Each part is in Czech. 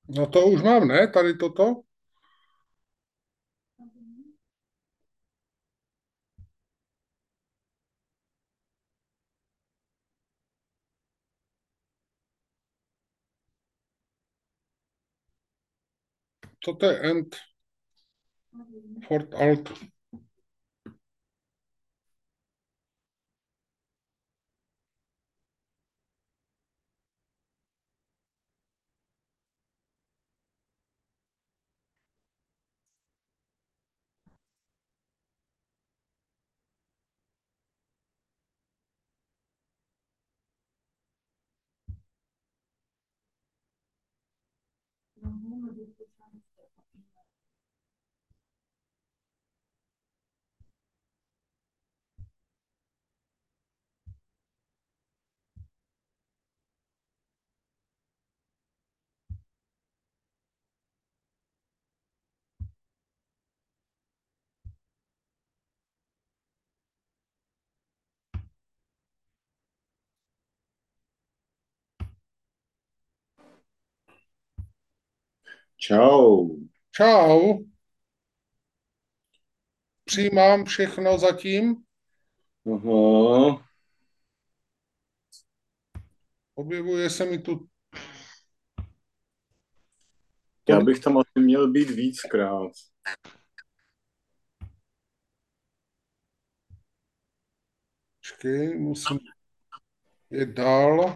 No to už mám, ne? Tady toto. Toto je End Fort Alt. Čau. Čau. Přijímám všechno zatím. Aha. Objevuje se mi tu Já tolik. bych tam asi měl být víckrát. Počkej, musím jít dál.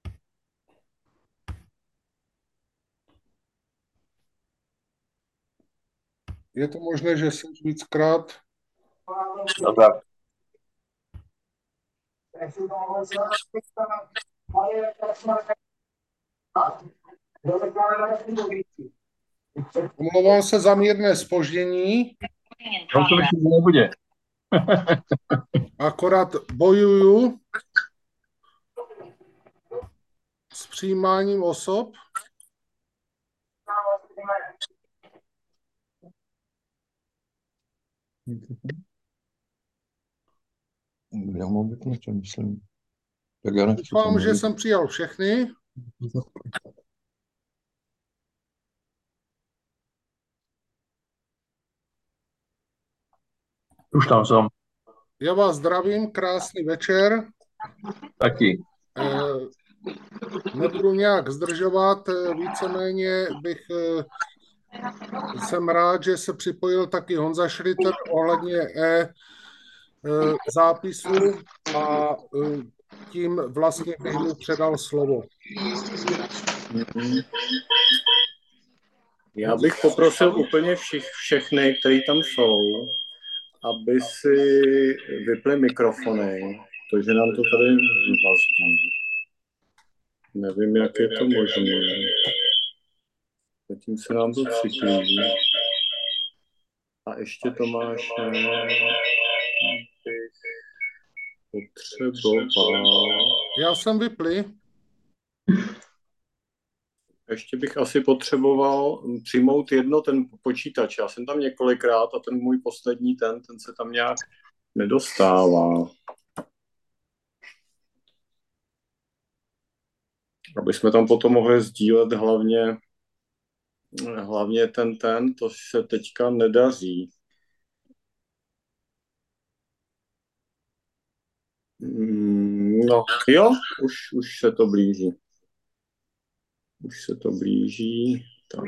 Je to možné, že jsem víckrát? No tak. Omlouvám se za mírné zpoždění. No to myslím, že nebude. Akorát bojuju s přijímáním osob. Já mám být na čem, myslím. Tak já nechci Doufám, že samozřejmě. jsem přijal všechny. Už tam jsem. Já vás zdravím, krásný večer. Taky. Eh, Nebudu nějak zdržovat, víceméně jsem rád, že se připojil taky Honza Schritter ohledně zápisu a tím vlastně bych mu předal slovo. Mhm. Já bych poprosil úplně všechny, kteří tam jsou, aby si vypli mikrofony, protože nám to tady vazbí. Nevím, jak je to možné. Zatím se nám to cyklí. A ještě Tomáš, bych potřeboval. Já jsem vypli. Ještě bych asi potřeboval přijmout ten počítač. Já jsem tam několikrát a ten můj poslední, ten se tam nějak nedostává. Aby jsme tam potom mohli sdílet hlavně to se teďka nedaří. No, jo, už se to blíží. Už se to blíží. Tak.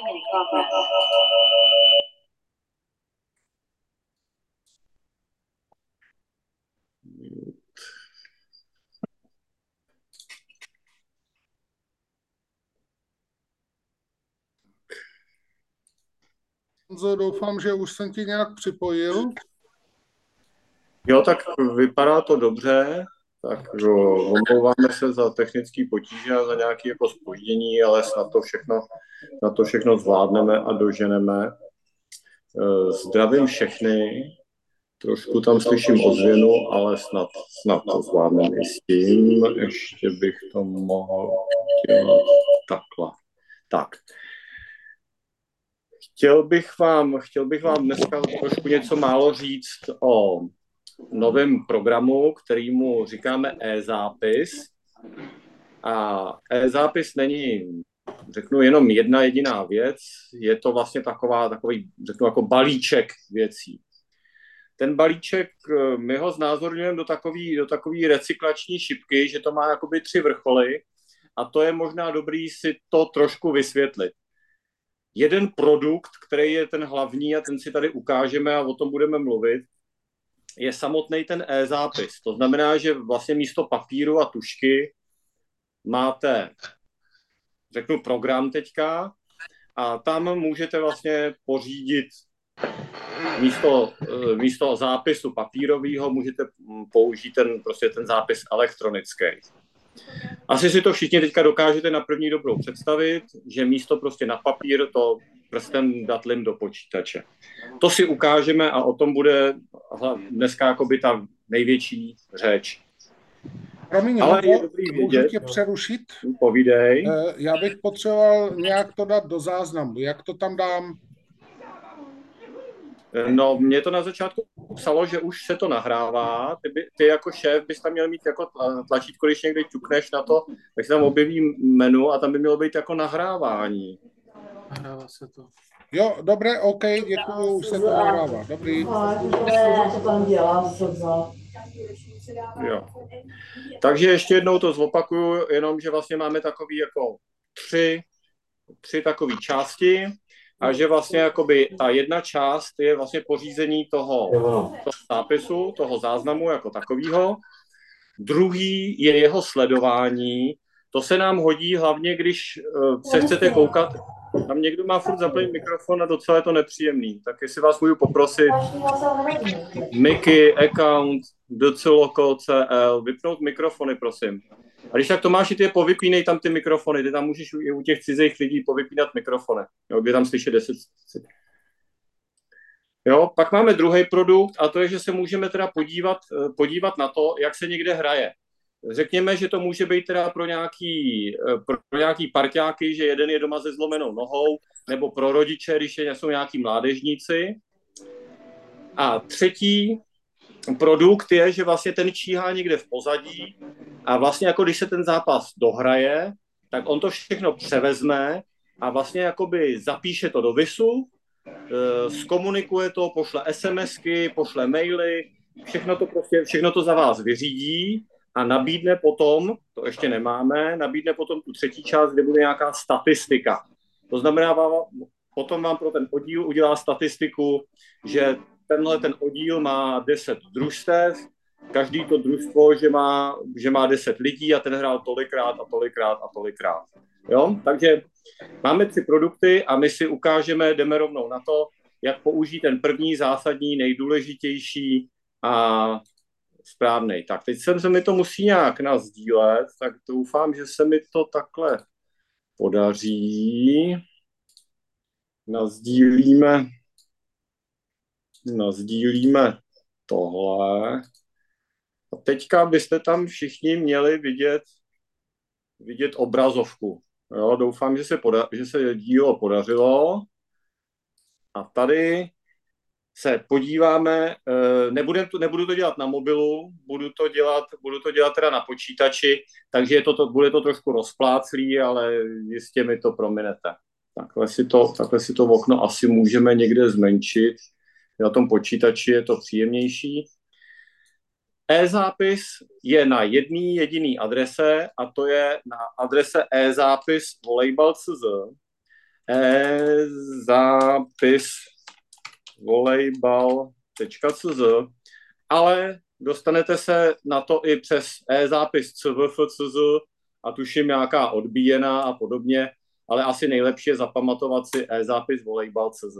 Honzo, doufám, že už jsem ti nějak připojil. Jo, tak vypadá to dobře. Tak jo, omlouváme se za technické potíže a za nějaké jako zpoždění, ale na to všechno zvládneme a doženeme. Zdravím všechny. Trošku tam slyším ozvěnu, ale snad to zvládneme i s tím. Ještě bych to mohl dělat takhle. Tak. Chtěl bych vám dneska trošku něco málo říct o novém programu, kterýmu říkáme e-zápis. A e-zápis není řeknu jenom jedna jediná věc, je to vlastně takový, řeknu, jako balíček věcí. Ten balíček, my ho znázorňujeme do takový recyklační šipky, že to má jakoby 3 vrcholy a to je možná dobrý si to trošku vysvětlit. Jeden produkt, který je ten hlavní a ten si tady ukážeme a o tom budeme mluvit, je samotný ten e-zápis. To znamená, že vlastně místo papíru a tužky máte, řeknu, program teďka a tam můžete vlastně pořídit místo zápisu papírového můžete použít ten zápis elektronický. Asi si to všichni teďka dokážete na první dobrou představit, že místo prostě na papír to prstem datlím do počítače. To si ukážeme a o tom bude dneska jakoby ta největší řeč. Promiň, ale je dobrý můžu tě přerušit? Povídej. Já bych potřeboval nějak to dát do záznamu. Jak to tam dám? No, mě to na začátku psalo, že už se to nahrává. Ty jako šéf bys tam měl mít jako tlačítko, když někdy ťukneš na to, tak se tam objeví menu a tam by mělo být jako nahrávání. Nahrává se to. Jo, dobré, OK, děkuju, už se to nahrává. Dobrý. Jo. Takže ještě jednou to zopakuju, jenom, že vlastně máme takový jako tři takové části a že vlastně jakoby ta jedna část je vlastně pořízení toho zápisu, toho záznamu jako takového. Druhý je jeho sledování. To se nám hodí hlavně, když se chcete koukat. Tam někdo má furt zaplý mikrofon a docela je to nepříjemný. Tak jestli vás můžu poprosit, Mickey, account, DCLocal.cl, vypnout mikrofony, prosím. A když tak Tomáši, ty je povypínej tam ty mikrofony, ty tam můžeš i u těch cizích lidí povypínat mikrofony, jo, kde tam slyšet 10. Jo, pak máme druhý produkt a to je, že se můžeme teda podívat na to, jak se někde hraje. Řekněme, že to může být teda pro nějaký parťáky, že jeden je doma se zlomenou nohou, nebo pro rodiče, když jsou nějaký mládežníci. A třetí produkt je, že vlastně ten číhá někde v pozadí a vlastně jako když se ten zápas dohraje, tak on to všechno převezme a vlastně jakoby zapíše to do VISu, zkomunikuje to, pošle SMSky, pošle maily, všechno to za vás vyřídí a nabídne potom, to ještě nemáme, nabídne potom tu třetí část, kde bude nějaká statistika. To znamená, potom vám pro ten oddíl udělá statistiku, že ten oddíl má 10 družstev, každý to družstvo, že má 10 lidí a ten hrál tolikrát a tolikrát a tolikrát. Jo? Takže máme 3 produkty a my si jdeme rovnou na to, jak použít ten první zásadní, nejdůležitější a správnej. Tak teď se mi to musí nějak nasdílet, tak doufám, že se mi to takhle podaří. Nazdílíme tohle. A teďka byste tam všichni měli vidět obrazovku. Jo, doufám, že se dílo podařilo. A tady se podíváme, nebudu to dělat na mobilu, budu to dělat teda na počítači, takže bude to trošku rozpláclý, ale jistě mi to prominete. Takhle si to okno asi můžeme někde zmenšit. Na tom počítači je to příjemnější. E-zápis je na jedné jediné adrese a to je na adrese e-zápis.volejbal.cz e-zápis.volejbal.cz ale dostanete se na to i přes e-zápis.cvf.cz a tuším nějaká odbíjená a podobně, ale asi nejlepší je zapamatovat si e-zápis.volejbal.cz.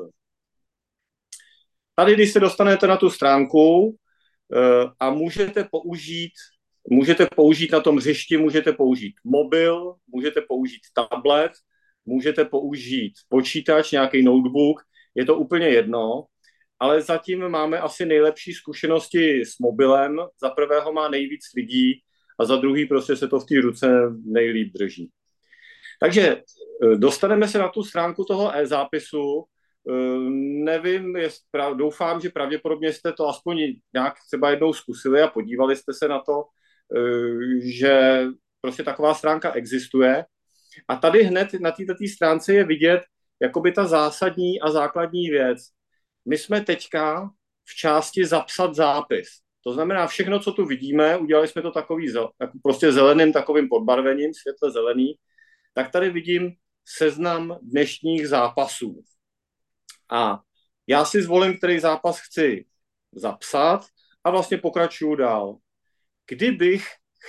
Tady, když se dostanete na tu stránku a můžete použít na tom hřišti, můžete použít mobil, můžete použít tablet, můžete použít počítač, nějaký notebook, je to úplně jedno, ale zatím máme asi nejlepší zkušenosti s mobilem. Za prvého má nejvíc lidí a za druhý prostě se to v té ruce nejlíp drží. Takže dostaneme se na tu stránku toho e-zápisu. Nevím, doufám, že pravděpodobně jste to aspoň nějak třeba jednou zkusili a podívali jste se na to, že prostě taková stránka existuje. A tady hned na této stránce je vidět jakoby ta zásadní a základní věc. My jsme teďka v části zapsat zápis. To znamená, všechno, co tu vidíme, udělali jsme to takový prostě zeleným takovým podbarvením, světle zelený, tak tady vidím seznam dnešních zápasů. A já si zvolím, který zápas chci zapsat a vlastně pokračuju dál. Kdybych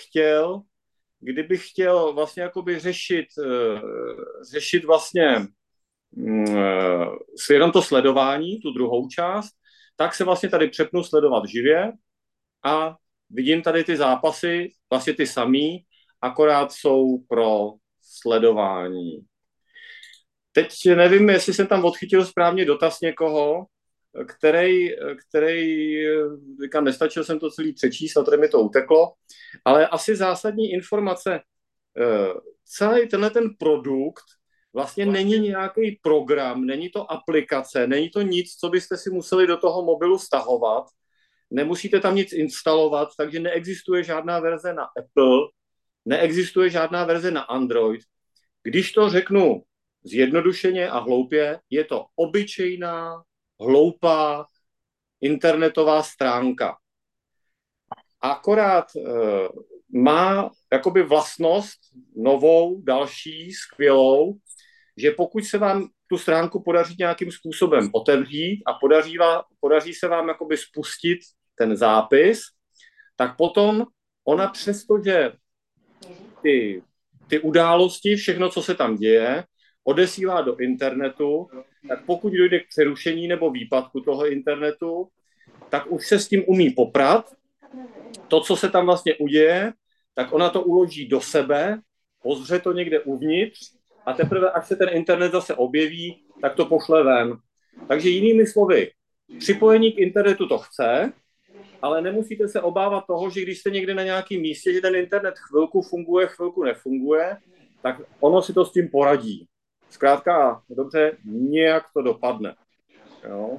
chtěl vlastně jakoby řešit vlastně jenom to sledování, tu druhou část, tak se vlastně tady přepnu sledovat živě a vidím tady ty zápasy, vlastně ty samý, akorát jsou pro sledování. Teď nevím, jestli jsem tam odchytil správně dotaz někoho, který říkám, nestačil jsem to celý přečíst, a tady mi to uteklo, ale asi zásadní informace. Celý ten produkt vlastně není nějaký program, není to aplikace, není to nic, co byste si museli do toho mobilu stahovat, nemusíte tam nic instalovat, takže neexistuje žádná verze na Apple, neexistuje žádná verze na Android. Když to řeknu zjednodušeně a hloupě, je to obyčejná, hloupá internetová stránka. Akorát má jakoby vlastnost novou, další, skvělou, že pokud se vám tu stránku podaří nějakým způsobem otevřít a podaří se vám jakoby spustit ten zápis, tak potom ona přestože ty události, všechno, co se tam děje, odesílá do internetu, tak pokud dojde k přerušení nebo výpadku toho internetu, tak už se s tím umí poprat. To, co se tam vlastně uděje, tak ona to uloží do sebe, pozře to někde uvnitř a teprve, až se ten internet zase objeví, tak to pošle ven. Takže jinými slovy, připojení k internetu to chce, ale nemusíte se obávat toho, že když jste někde na nějakém místě, že ten internet chvilku funguje, chvilku nefunguje, tak ono si to s tím poradí. Zkrátka, dobře, nějak to dopadne. Jo.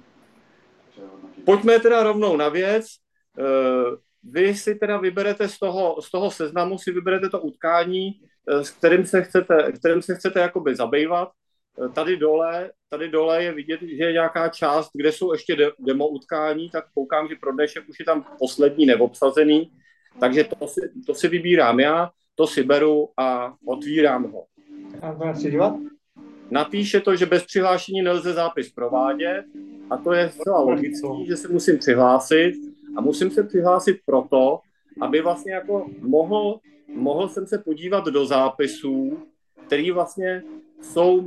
Pojďme teda rovnou na věc. Vy si teda vyberete z toho seznamu, si vyberete to utkání, s kterým se chcete jakoby zabývat. Tady dole je vidět, že je nějaká část, kde jsou ještě demo utkání, tak koukám, že pro dnešek už je tam poslední neobsazený, takže to si vybírám já, to si beru a otvírám ho. Napíše to, že bez přihlášení nelze zápis provádět a to je zcela logické, že se musím přihlásit a musím se přihlásit proto, aby vlastně jako mohl jsem se podívat do zápisů, který vlastně jsou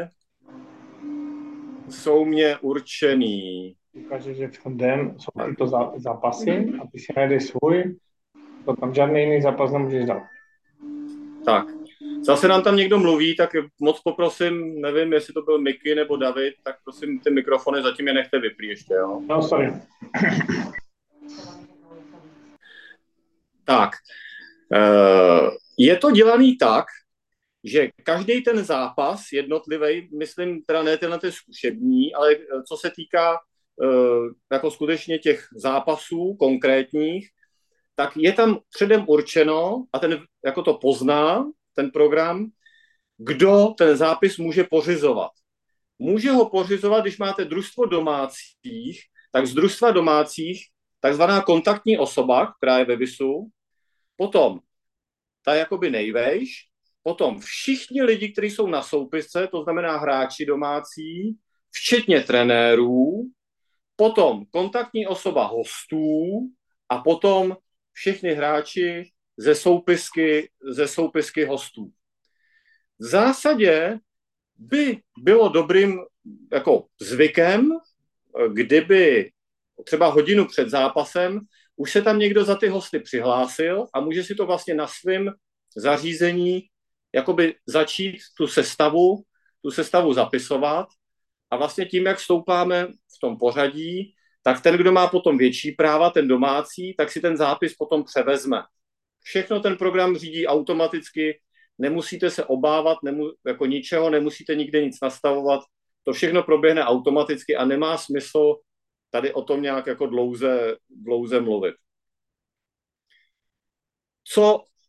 mě určený. Ukáže, že v ten den jsou tyto zápasy a ty si najdeš svůj, to tam žádný jiný zápas nemůžeš dát. Tak. Zase nám tam někdo mluví, tak moc poprosím, nevím, jestli to byl Miky nebo David, tak prosím ty mikrofony zatím je nechte vyprý ještě, jo? No, sorry. Tak. Je to dělaný tak, že každý ten zápas jednotlivý, myslím teda ne tenhle zkušební, ale co se týká jako skutečně těch zápasů konkrétních, tak je tam předem určeno a ten jako to pozná, ten program, kdo ten zápis může pořizovat. Může ho pořizovat, když máte družstvo domácích, tak z družstva domácích takzvaná kontaktní osoba, která je ve VISu, potom ta jakoby nejvejš, potom všichni lidi, kteří jsou na soupisce, to znamená hráči domácí, včetně trenérů, potom kontaktní osoba hostů a potom všichni hráči ze soupisky hostů. V zásadě by bylo dobrým jako zvykem, kdyby třeba hodinu před zápasem už se tam někdo za ty hosty přihlásil a může si to vlastně na svém zařízení jakoby začít tu sestavu zapisovat a vlastně tím, jak stoupáme v tom pořadí, tak ten, kdo má potom větší práva, ten domácí, tak si ten zápis potom převezme. Všechno ten program řídí automaticky, nemusíte se obávat jako ničeho, nemusíte nikde nic nastavovat, to všechno proběhne automaticky a nemá smysl tady o tom nějak jako dlouze mluvit. Co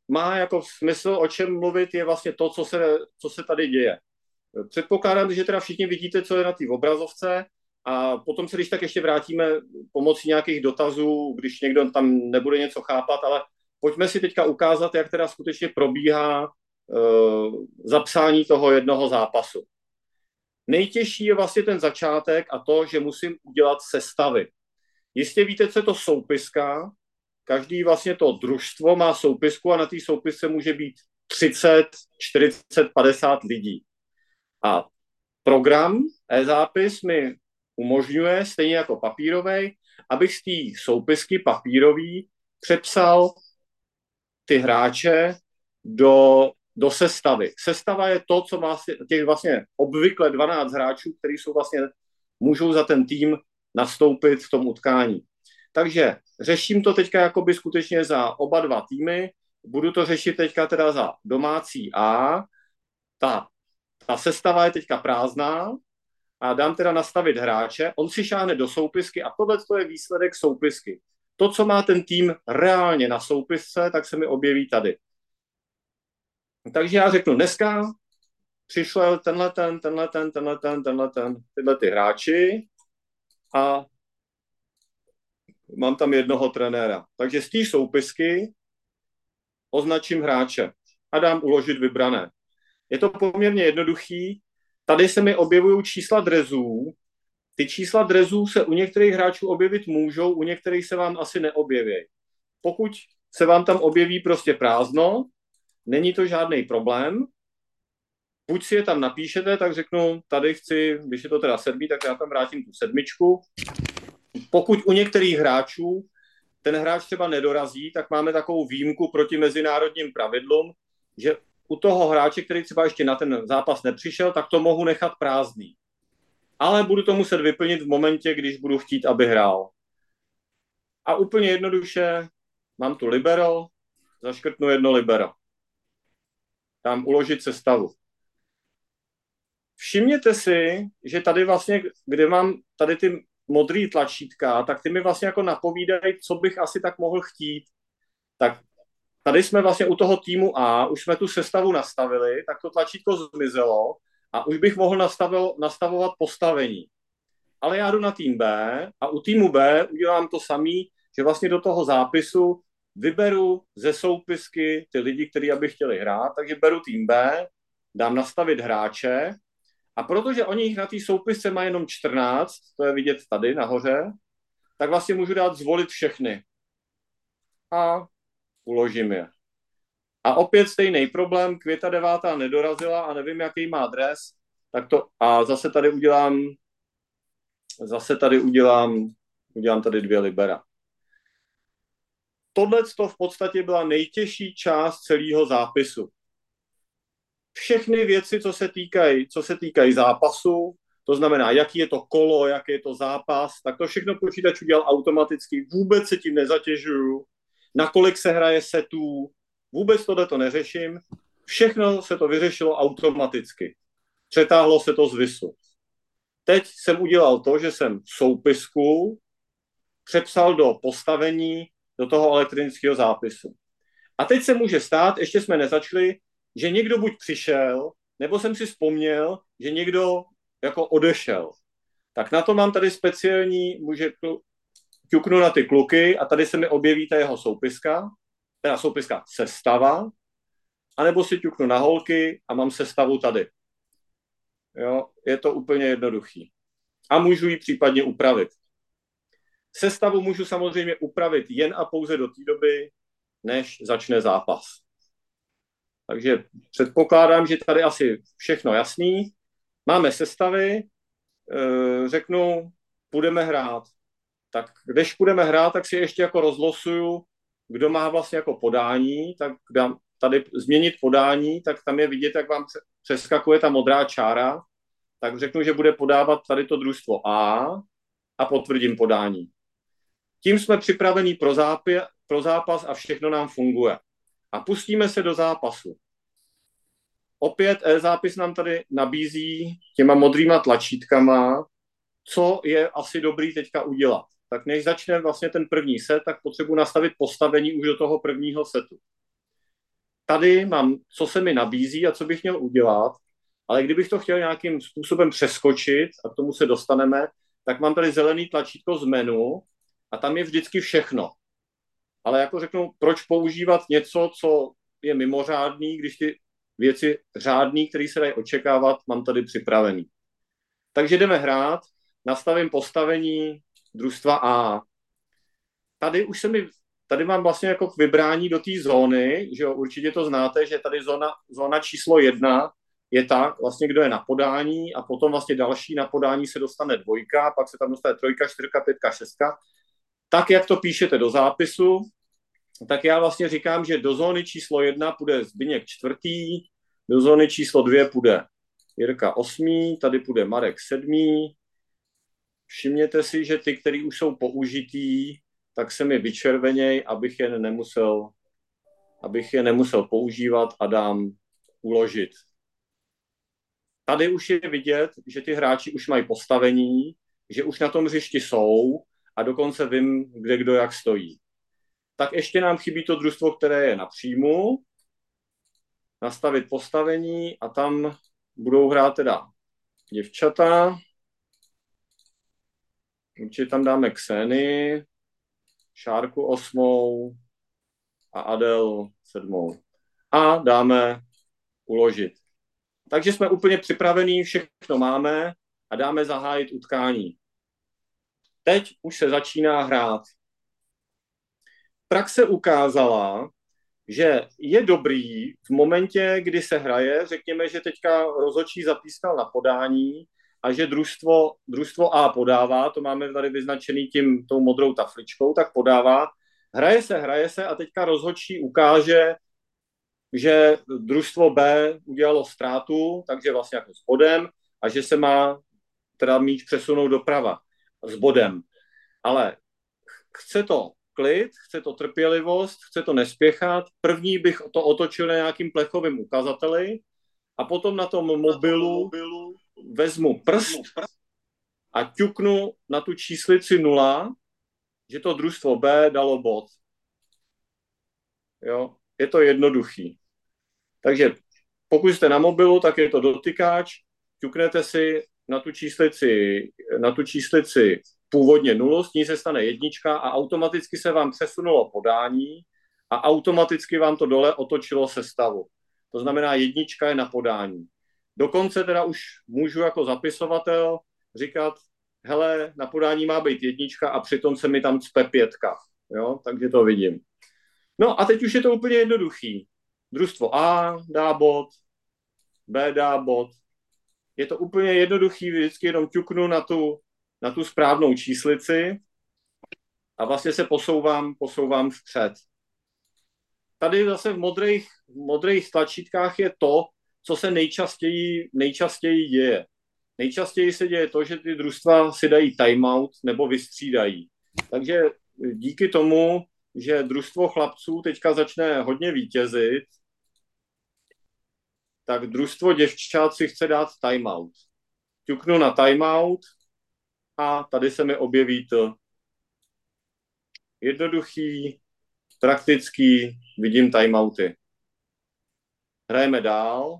má jako smysl, o čem mluvit, je vlastně to, co se tady děje. Předpokládám, že teda všichni vidíte, co je na té obrazovce a potom se když tak ještě vrátíme pomocí nějakých dotazů, když někdo tam nebude něco chápat, ale pojďme si teďka ukázat, jak teda skutečně probíhá zapsání toho jednoho zápasu. Nejtěžší je vlastně ten začátek a to, že musím udělat sestavy. Jistě víte, co je to soupiska. Každý vlastně to družstvo má soupisku a na té soupisce může být 30, 40, 50 lidí. A program e-zápis mi umožňuje, stejně jako papírovej, abych z té soupisky papírový přepsal ty hráče do sestavy. Sestava je to, co má těch vlastně obvykle 12 hráčů, kteří jsou vlastně, můžou za ten tým nastoupit v tom utkání. Takže řeším to teďka jakoby skutečně za oba dva týmy. Budu to řešit teďka teda za domácí A. Ta sestava je teďka prázdná a dám teda nastavit hráče. On si šáhne do soupisky a tohle je výsledek soupisky. To, co má ten tým reálně na soupisce, tak se mi objeví tady. Takže já řeknu, dneska přišel tyhle ty hráči a mám tam jednoho trenéra. Takže z té soupisky označím hráče a dám uložit vybrané. Je to poměrně jednoduchý. Tady se mi objevují čísla drezů. Ty čísla drezů se u některých hráčů objevit můžou, u některých se vám asi neobjeví. Pokud se vám tam objeví prostě prázdno, není to žádný problém. Buď si je tam napíšete, tak řeknu, tady chci, když je to teda 7, tak já tam vrátím tu 7. Pokud u některých hráčů ten hráč třeba nedorazí, tak máme takovou výjimku proti mezinárodním pravidlům, že u toho hráče, který třeba ještě na ten zápas nepřišel, tak to mohu nechat prázdný. Ale budu to muset vyplnit v momentě, když budu chtít, aby hrál. A úplně jednoduše mám tu libero, zaškrtnu jedno libero. Dám uložit sestavu. Všimněte si, že tady vlastně, kde mám tady ty modrý tlačítka, tak ty mi vlastně jako napovídají, co bych asi tak mohl chtít. Tak tady jsme vlastně u toho týmu A, už jsme tu sestavu nastavili, tak to tlačítko zmizelo a už bych mohl nastavovat postavení. Ale já jdu na tým B a u týmu B udělám to samý, že vlastně do toho zápisu vyberu ze soupisky ty lidi, kteří aby chtěli hrát, takže beru tým B, dám nastavit hráče a protože oni na té soupisce mají jenom 14, to je vidět tady nahoře, tak vlastně můžu dát zvolit všechny. A uložím je. A opět stejný problém, Květa 9. nedorazila a nevím, jaký má dres, tak to a zase tady udělám tady 2 libera. Tohle v podstatě byla nejtěžší část celého zápisu. Všechny věci, co se týkají zápasu, to znamená, jaký je to kolo, jaký je to zápas, tak to všechno počítač udělal automaticky, vůbec se tím nezatěžuju, na kolik se hraje setů, vůbec tohleto neřeším, všechno se to vyřešilo automaticky. Přetáhlo se to z VISu. Teď jsem udělal to, že jsem soupisku přepsal do postavení do toho elektronického zápisu. A teď se může stát, ještě jsme nezačali, že někdo buď přišel, nebo jsem si vzpomněl, že někdo jako odešel. Tak na to mám tady speciální, ťuknu na ty kluky a tady se mi objeví ta jeho soupiska, teda soupiska sestava, anebo si ťuknu na holky a mám sestavu tady. Jo, je to úplně jednoduchý. A můžu ji případně upravit. Sestavu můžu samozřejmě upravit jen a pouze do té doby, než začne zápas. Takže předpokládám, že tady asi všechno jasný. Máme sestavy, řeknu, budeme hrát. Tak když budeme hrát, tak si ještě jako rozlosuju, kdo má vlastně jako podání, tak dám tady změnit podání, tak tam je vidět, jak vám přeskakuje ta modrá čára, tak řeknu, že bude podávat tady to družstvo a potvrdím podání. Tím jsme připravení pro zápas a všechno nám funguje. A pustíme se do zápasu. Opět e-zápis nám tady nabízí těma modrýma tlačítkama, co je asi dobrý teďka udělat. Tak než začne vlastně ten první set, tak potřebuji nastavit postavení už do toho prvního setu. tady mám, co se mi nabízí a co bych měl udělat, ale kdybych to chtěl nějakým způsobem přeskočit, a k tomu se dostaneme, tak mám tady zelený tlačítko z menu a tam je vždycky všechno. Ale jako řeknu, proč používat něco, co je mimořádný, když ty věci řádný, které se dají očekávat, mám tady připravený. Takže jdeme hrát, nastavím postavení družstva A. Tady mám vlastně jako k vybrání do té zóny, že jo, určitě to znáte, že tady zóna číslo 1 je tak, vlastně kdo je na podání a potom vlastně další na podání se dostane 2, pak se tam dostane 3, 4, 5, 6. Tak, jak to píšete do zápisu, tak já vlastně říkám, že do zóny číslo 1 půjde Zbyněk 4., do zóny číslo 2 půjde Jirka 8., tady půjde Marek 7. Všimněte si, že ty, který už jsou použitý, tak se mi vyčerveněj, abych je nemusel používat a dám uložit. Tady už je vidět, že ty hráči už mají postavení, že už na tom hřišti jsou a dokonce vím, kde kdo jak stojí. Tak ještě nám chybí to družstvo, které je na příjmu, nastavit postavení a tam budou hrát teda děvčata. Určitě tam dáme Kseny, Šárku 8. a Adel 7. A dáme uložit. Takže jsme úplně připravení, všechno máme a dáme zahájit utkání. Teď už se začíná hrát. Praxe ukázala, že je dobrý v momentě, kdy se hraje, řekněme, že teďka rozhodčí zapískal na podání a že družstvo A podává, to máme tady vyznačený tou modrou tafličkou, tak podává. Hraje se a teďka rozhodčí ukáže, že družstvo B udělalo ztrátu, takže vlastně jako s bodem, a že se má teda míč přesunout doprava s bodem. Ale chce to klid, chce to trpělivost, chce to nespěchat. První bych to otočil na nějakým plechovým ukazateli a potom na tom mobilu vezmu prst a ťuknu na tu číslici 0, že to družstvo B dalo bod. Jo, je to jednoduchý. Takže pokud jste na mobilu, tak je to dotykáč, ťuknete si na tu číslici původně 0, s ní se stane 1 a automaticky se vám přesunulo podání a automaticky vám to dole otočilo sestavu. To znamená, 1 je na podání. Dokonce teda už můžu jako zapisovatel říkat, hele, na podání má být 1 a přitom se mi tam cpe 5. Jo? Takže to vidím. No a teď už je to úplně jednoduchý. Družstvo A dá bod, B dá bod. Je to úplně jednoduchý, vždycky jenom ťuknu na tu správnou číslici a vlastně se posouvám vpřed. Tady zase v modrých tlačítkách je to, co se nejčastěji děje. Nejčastěji se děje to, že ty družstva si dají timeout nebo vystřídají. Takže díky tomu, že družstvo chlapců teďka začne hodně vítězit, tak družstvo děvčat si chce dát timeout. Ťuknu na timeout a tady se mi objeví to jednoduchý, praktický, vidím timeouty. Hrajeme dál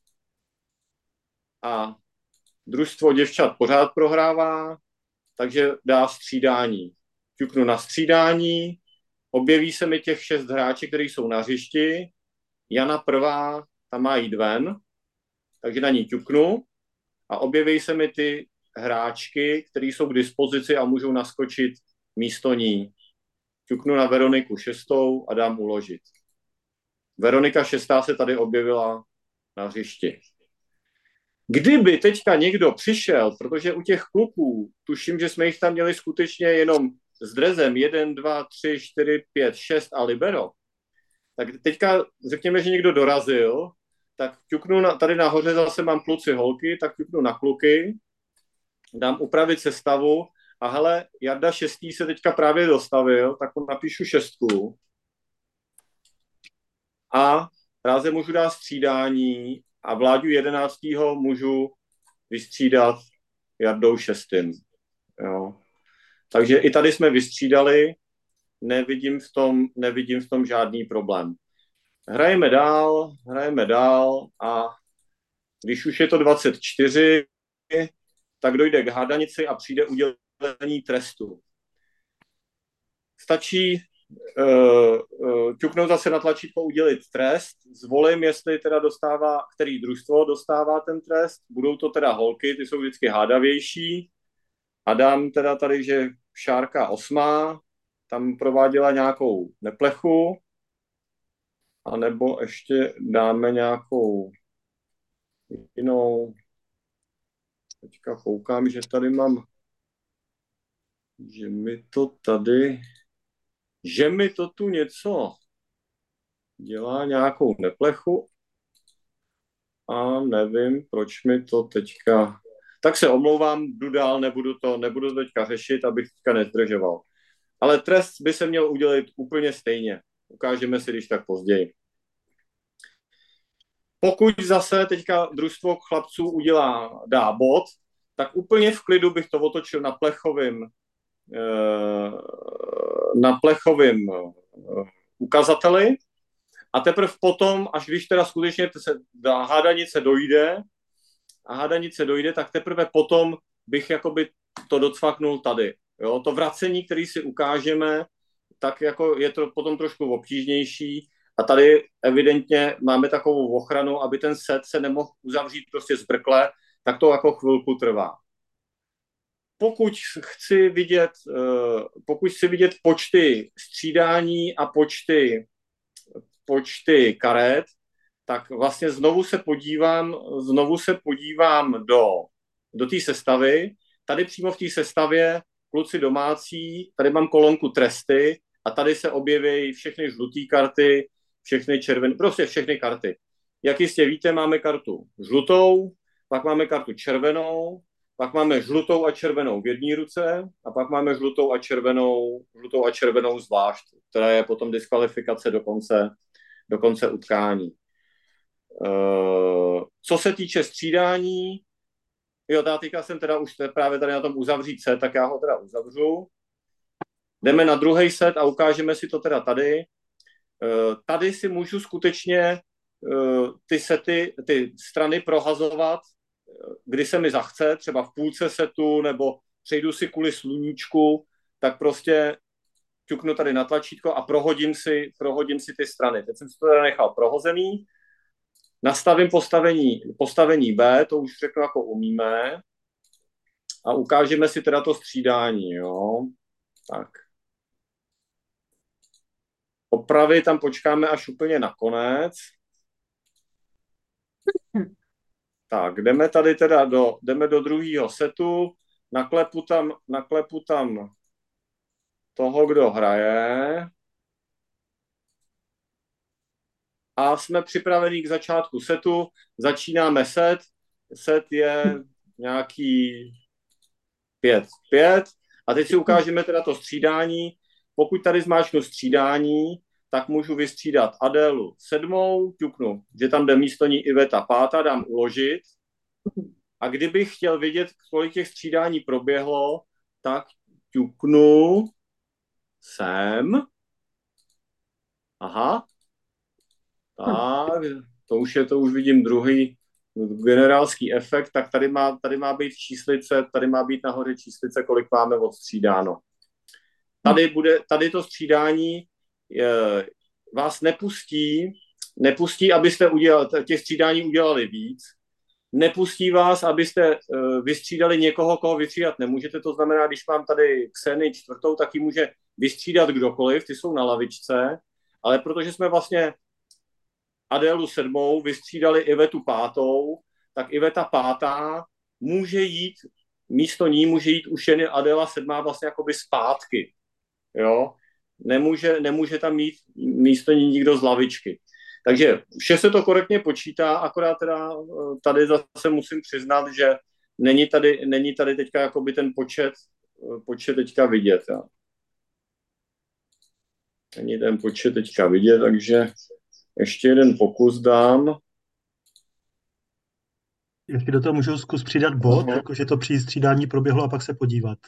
a družstvo děvčat pořád prohrává, takže dá střídání. Ťuknu na střídání, objeví se mi těch 6 hráčů, kteří jsou na hřišti. Jana prvá, ta má jít ven, takže na ní ťuknu a objeví se mi ty hráčky, které jsou k dispozici a můžou naskočit místo ní. Ťuknu na Veroniku 6. a dám uložit. Veronika 6. se tady objevila na hřišti. Kdyby teďka někdo přišel, protože u těch kluků, tuším, že jsme jich tam měli skutečně jenom s drezem 1, 2, 3, 4, 5, 6 a libero, tak teďka řekněme, že někdo dorazil, tak ťuknu tady nahoře zase mám kluci holky, tak ťuknu na kluky, dám upravit sestavu a hele, Jarda 6. se teďka právě dostavil, tak mu napíšu 6. A ráze můžu dát střídání a Vláďu 11. můžu vystřídat Jardou 6. Jo. Takže i tady jsme vystřídali, nevidím v tom žádný problém. hrajeme dál a když už je to 24, tak dojde k hádanici a přijde udělení trestu. Stačí ťuknout zase na tlačítko udělit trest, zvolím, jestli teda dostává, který družstvo dostává ten trest, budou to teda holky, ty jsou vždycky hádavější a dám teda tady, že Šárka 8. tam prováděla nějakou neplechu, anebo ještě dáme nějakou jinou. Teďka koukám, že tady mám, že mi to tu něco dělá, nějakou neplechu a nevím, proč mi to teďka... Tak se omlouvám, jdu dál, nebudu to teďka řešit, abych teďka nezdržoval. Ale trest by se měl udělit úplně stejně. Ukážeme si, když tak později. Pokud zase teďka družstvo chlapců dá bod, tak úplně v klidu bych to otočil na plechovým ukazateli a teprve potom, až když teda skutečně hádanice dojde, tak teprve potom bych jakoby to docvaknul tady. Jo? To vracení, který si ukážeme, tak jako je to potom trošku obtížnější a tady evidentně máme takovou ochranu, aby ten set se nemohl uzavřít prostě zbrkle, tak to jako chvilku trvá. Pokud chci vidět počty střídání a počty karet, tak vlastně znovu se podívám do té sestavy. Tady přímo v té sestavě kluci domácí, tady mám kolonku tresty a tady se objeví všechny žluté karty, všechny červené, prostě všechny karty. Jak jistě víte, máme kartu žlutou, pak máme kartu červenou, pak máme žlutou a červenou v jedné ruce a pak máme žlutou a červenou zvlášť, která je potom diskvalifikace do konce utkání. Co se týče střídání, teďka jsem teda už právě tady na tom uzavřít set, tak já ho teda uzavřu. Jdeme na druhý set a ukážeme si to teda tady. Tady si můžu skutečně ty strany prohazovat, kdy se mi zachce, třeba v půlce setu, nebo přejdu si kvůli sluníčku, tak prostě ťuknu tady na tlačítko a prohodím si ty strany. Teď jsem si to teda nechal prohozený. Nastavím postavení B, to už řeknu jako umíme. A ukážeme si teda to střídání, jo. Tak. Opravy tam počkáme až úplně na konec. Tak, jdeme tady teda jdeme do druhého setu, naklepu tam toho, kdo hraje. A jsme připraveni k začátku setu. Začínáme set. Set je nějaký 5-5. A teď si ukážeme teda to střídání. Pokud tady zmáčknu střídání, tak můžu vystřídat Adélu 7, ťuknu, že tam jde místo ní Iveta 5, dám uložit. A kdybych chtěl vidět, kolik těch střídání proběhlo, tak ťuknu sem. Aha. Tak, to už vidím druhý generálský efekt, tak tady má být číslice, tady má být nahoře číslice, kolik máme odstřídáno. Tady to střídání vás nepustí, abyste těch střídání udělali víc, nepustí vás, abyste vystřídali někoho, koho vystřídat nemůžete, to znamená, když mám tady Kseny 4, tak ji může vystřídat kdokoliv, ty jsou na lavičce, ale protože jsme vlastně Adélu 7 vystřídali Ivetu 5, tak Iveta 5 může jít, místo ní může jít už jen Adéla 7 vlastně jakoby zpátky. Jo? Nemůže tam mít místo ní nikdo z lavičky. Takže vše se to korektně počítá, akorát teda tady zase musím přiznat, že není tady teďka jakoby ten počet teďka vidět. Jo? Není ten počet teďka vidět, takže ještě jeden pokus dám. Ještě do toho můžu zkus přidat bod, jakože to při střídání proběhlo a pak se podívat.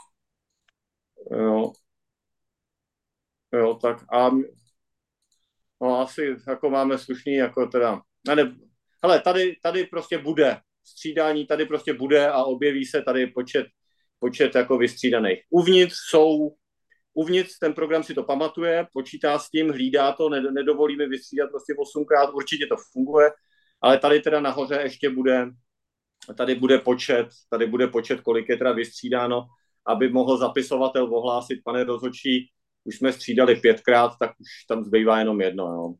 Jo, tak a No asi jako máme slušný, jako teda, hele, tady prostě bude střídání, tady prostě bude a objeví se tady počet jako vystřídaných. Uvnitř ten program si to pamatuje, počítá s tím, hlídá to, nedovolí mi vystřídat prostě 8krát, určitě to funguje, ale tady teda nahoře ještě tady bude počet, kolik je teda vystřídáno, aby mohl zapisovatel ohlásit, pane rozhodčí, už jsme střídali 5krát, tak už tam zbývá jenom jedno. Jo.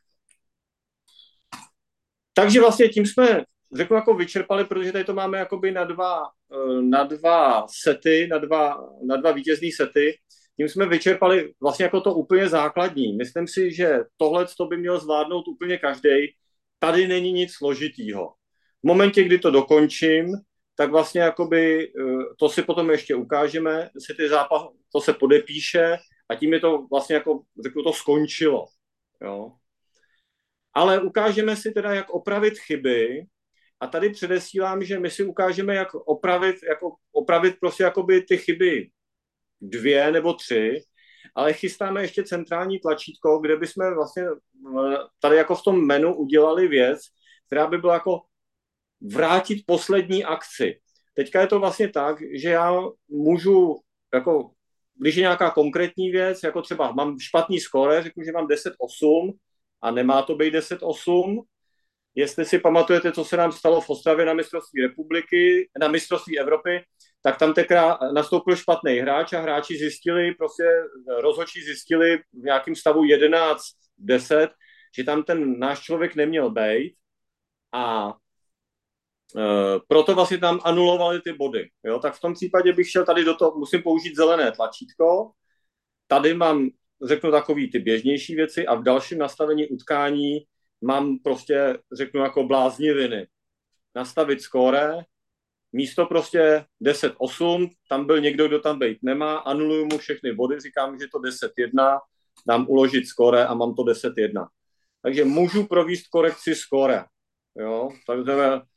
Takže vlastně tím jsme, řeknu, jako vyčerpali, protože tady to máme jakoby na dva sety, na dva vítězný sety. Tím jsme vyčerpali vlastně jako to úplně základní. Myslím si, že tohle to by měl zvládnout úplně každej. Tady není nic složitýho. V momentě, kdy to dokončím, tak vlastně jakoby, to si potom ještě ukážeme, to se podepíše a tím je to vlastně jako, řeknu, to skončilo. Jo. Ale ukážeme si teda, jak opravit chyby a tady předesílám, že my si ukážeme, jak opravit prostě jakoby ty chyby 2 nebo 3, ale chystáme ještě centrální tlačítko, kde bychom vlastně tady jako v tom menu udělali věc, která by byla jako vrátit poslední akci. Teďka je to vlastně tak, že já můžu, jako, když je nějaká konkrétní věc, jako třeba mám špatný skóre, řeknu, že mám 10-8 a nemá to být 10-8. Jestli si pamatujete, co se nám stalo v Ostravě na mistrovství republiky, na mistrovství Evropy, tak tam nastoupil špatný hráč a hráči rozhodčí zjistili v nějakém stavu 11-10, že tam ten náš člověk neměl být a proto vlastně tam anulovali ty body. Jo? Tak v tom případě bych šel tady do toho, musím použít zelené tlačítko, tady mám, řeknu, takový ty běžnější věci a v dalším nastavení utkání mám prostě, řeknu, jako blázniviny. Nastavit skóre, místo prostě 10-8, tam byl někdo, kdo tam být nemá, anuluju mu všechny body, říkám, že to 10-1, dám uložit skóre a mám to 10-1. Takže můžu provést korekci skóre. Jo? Takže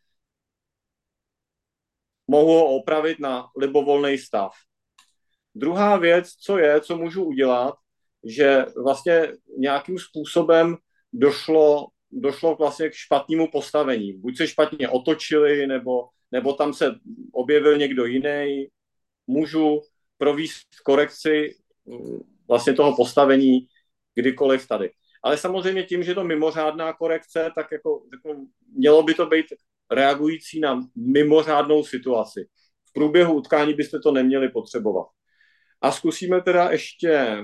mohu ho opravit na libovolný stav. Druhá věc, co můžu udělat, že vlastně nějakým způsobem došlo vlastně k špatnému postavení. Buď se špatně otočili, nebo tam se objevil někdo jiný. Můžu provést korekci vlastně toho postavení kdykoliv tady. Ale samozřejmě tím, že je to mimořádná korekce, tak jako mělo by to být reagující na mimořádnou situaci. V průběhu utkání byste to neměli potřebovat. A zkusíme teda ještě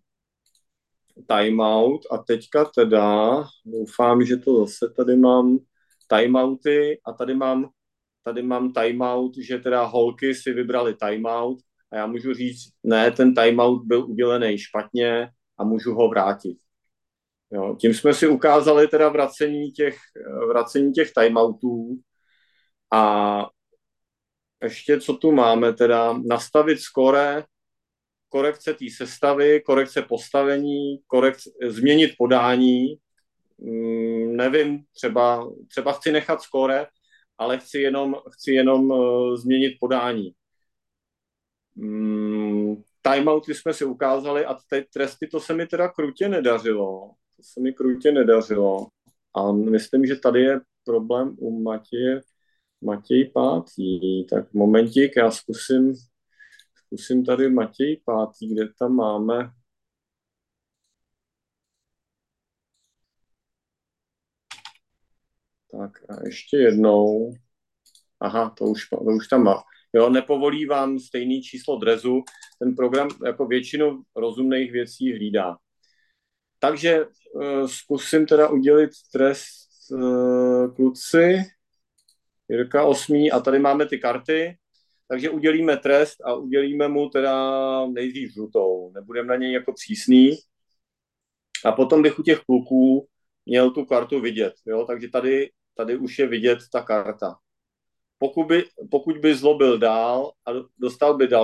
timeout a teďka teda doufám, že to zase tady mám timeouty a tady mám timeout, že teda holky si vybrali timeout a já můžu říct, ne, ten timeout byl udělený špatně a můžu ho vrátit. Jo, tím jsme si ukázali teda vracení těch timeoutů a ještě co tu máme, teda nastavit skóre, korekce té sestavy, korekce postavení, změnit podání, nevím, třeba chci nechat skóre, ale chci jenom změnit podání. Timeouty jsme si ukázali a ty tresty, to se mi teda krutě nedařilo. A myslím, že tady je problém u Matěj Pátý. Tak momentík, já zkusím tady Matěj Pátý, kde tam máme. Tak a ještě jednou. Aha, to už tam má. Jo, nepovolí vám stejný číslo drezu. Ten program jako většinu rozumných věcí hlídá. Takže zkusím teda udělit trest kluci. Jirka 8. A tady máme ty karty. Takže udělíme trest a udělíme mu teda nejdřív žlutou. Nebudeme na něj jako přísný. A potom bych u těch kluků měl tu kartu vidět. Jo? Takže tady už je vidět ta karta. Pokud by zlobil dál a dostal by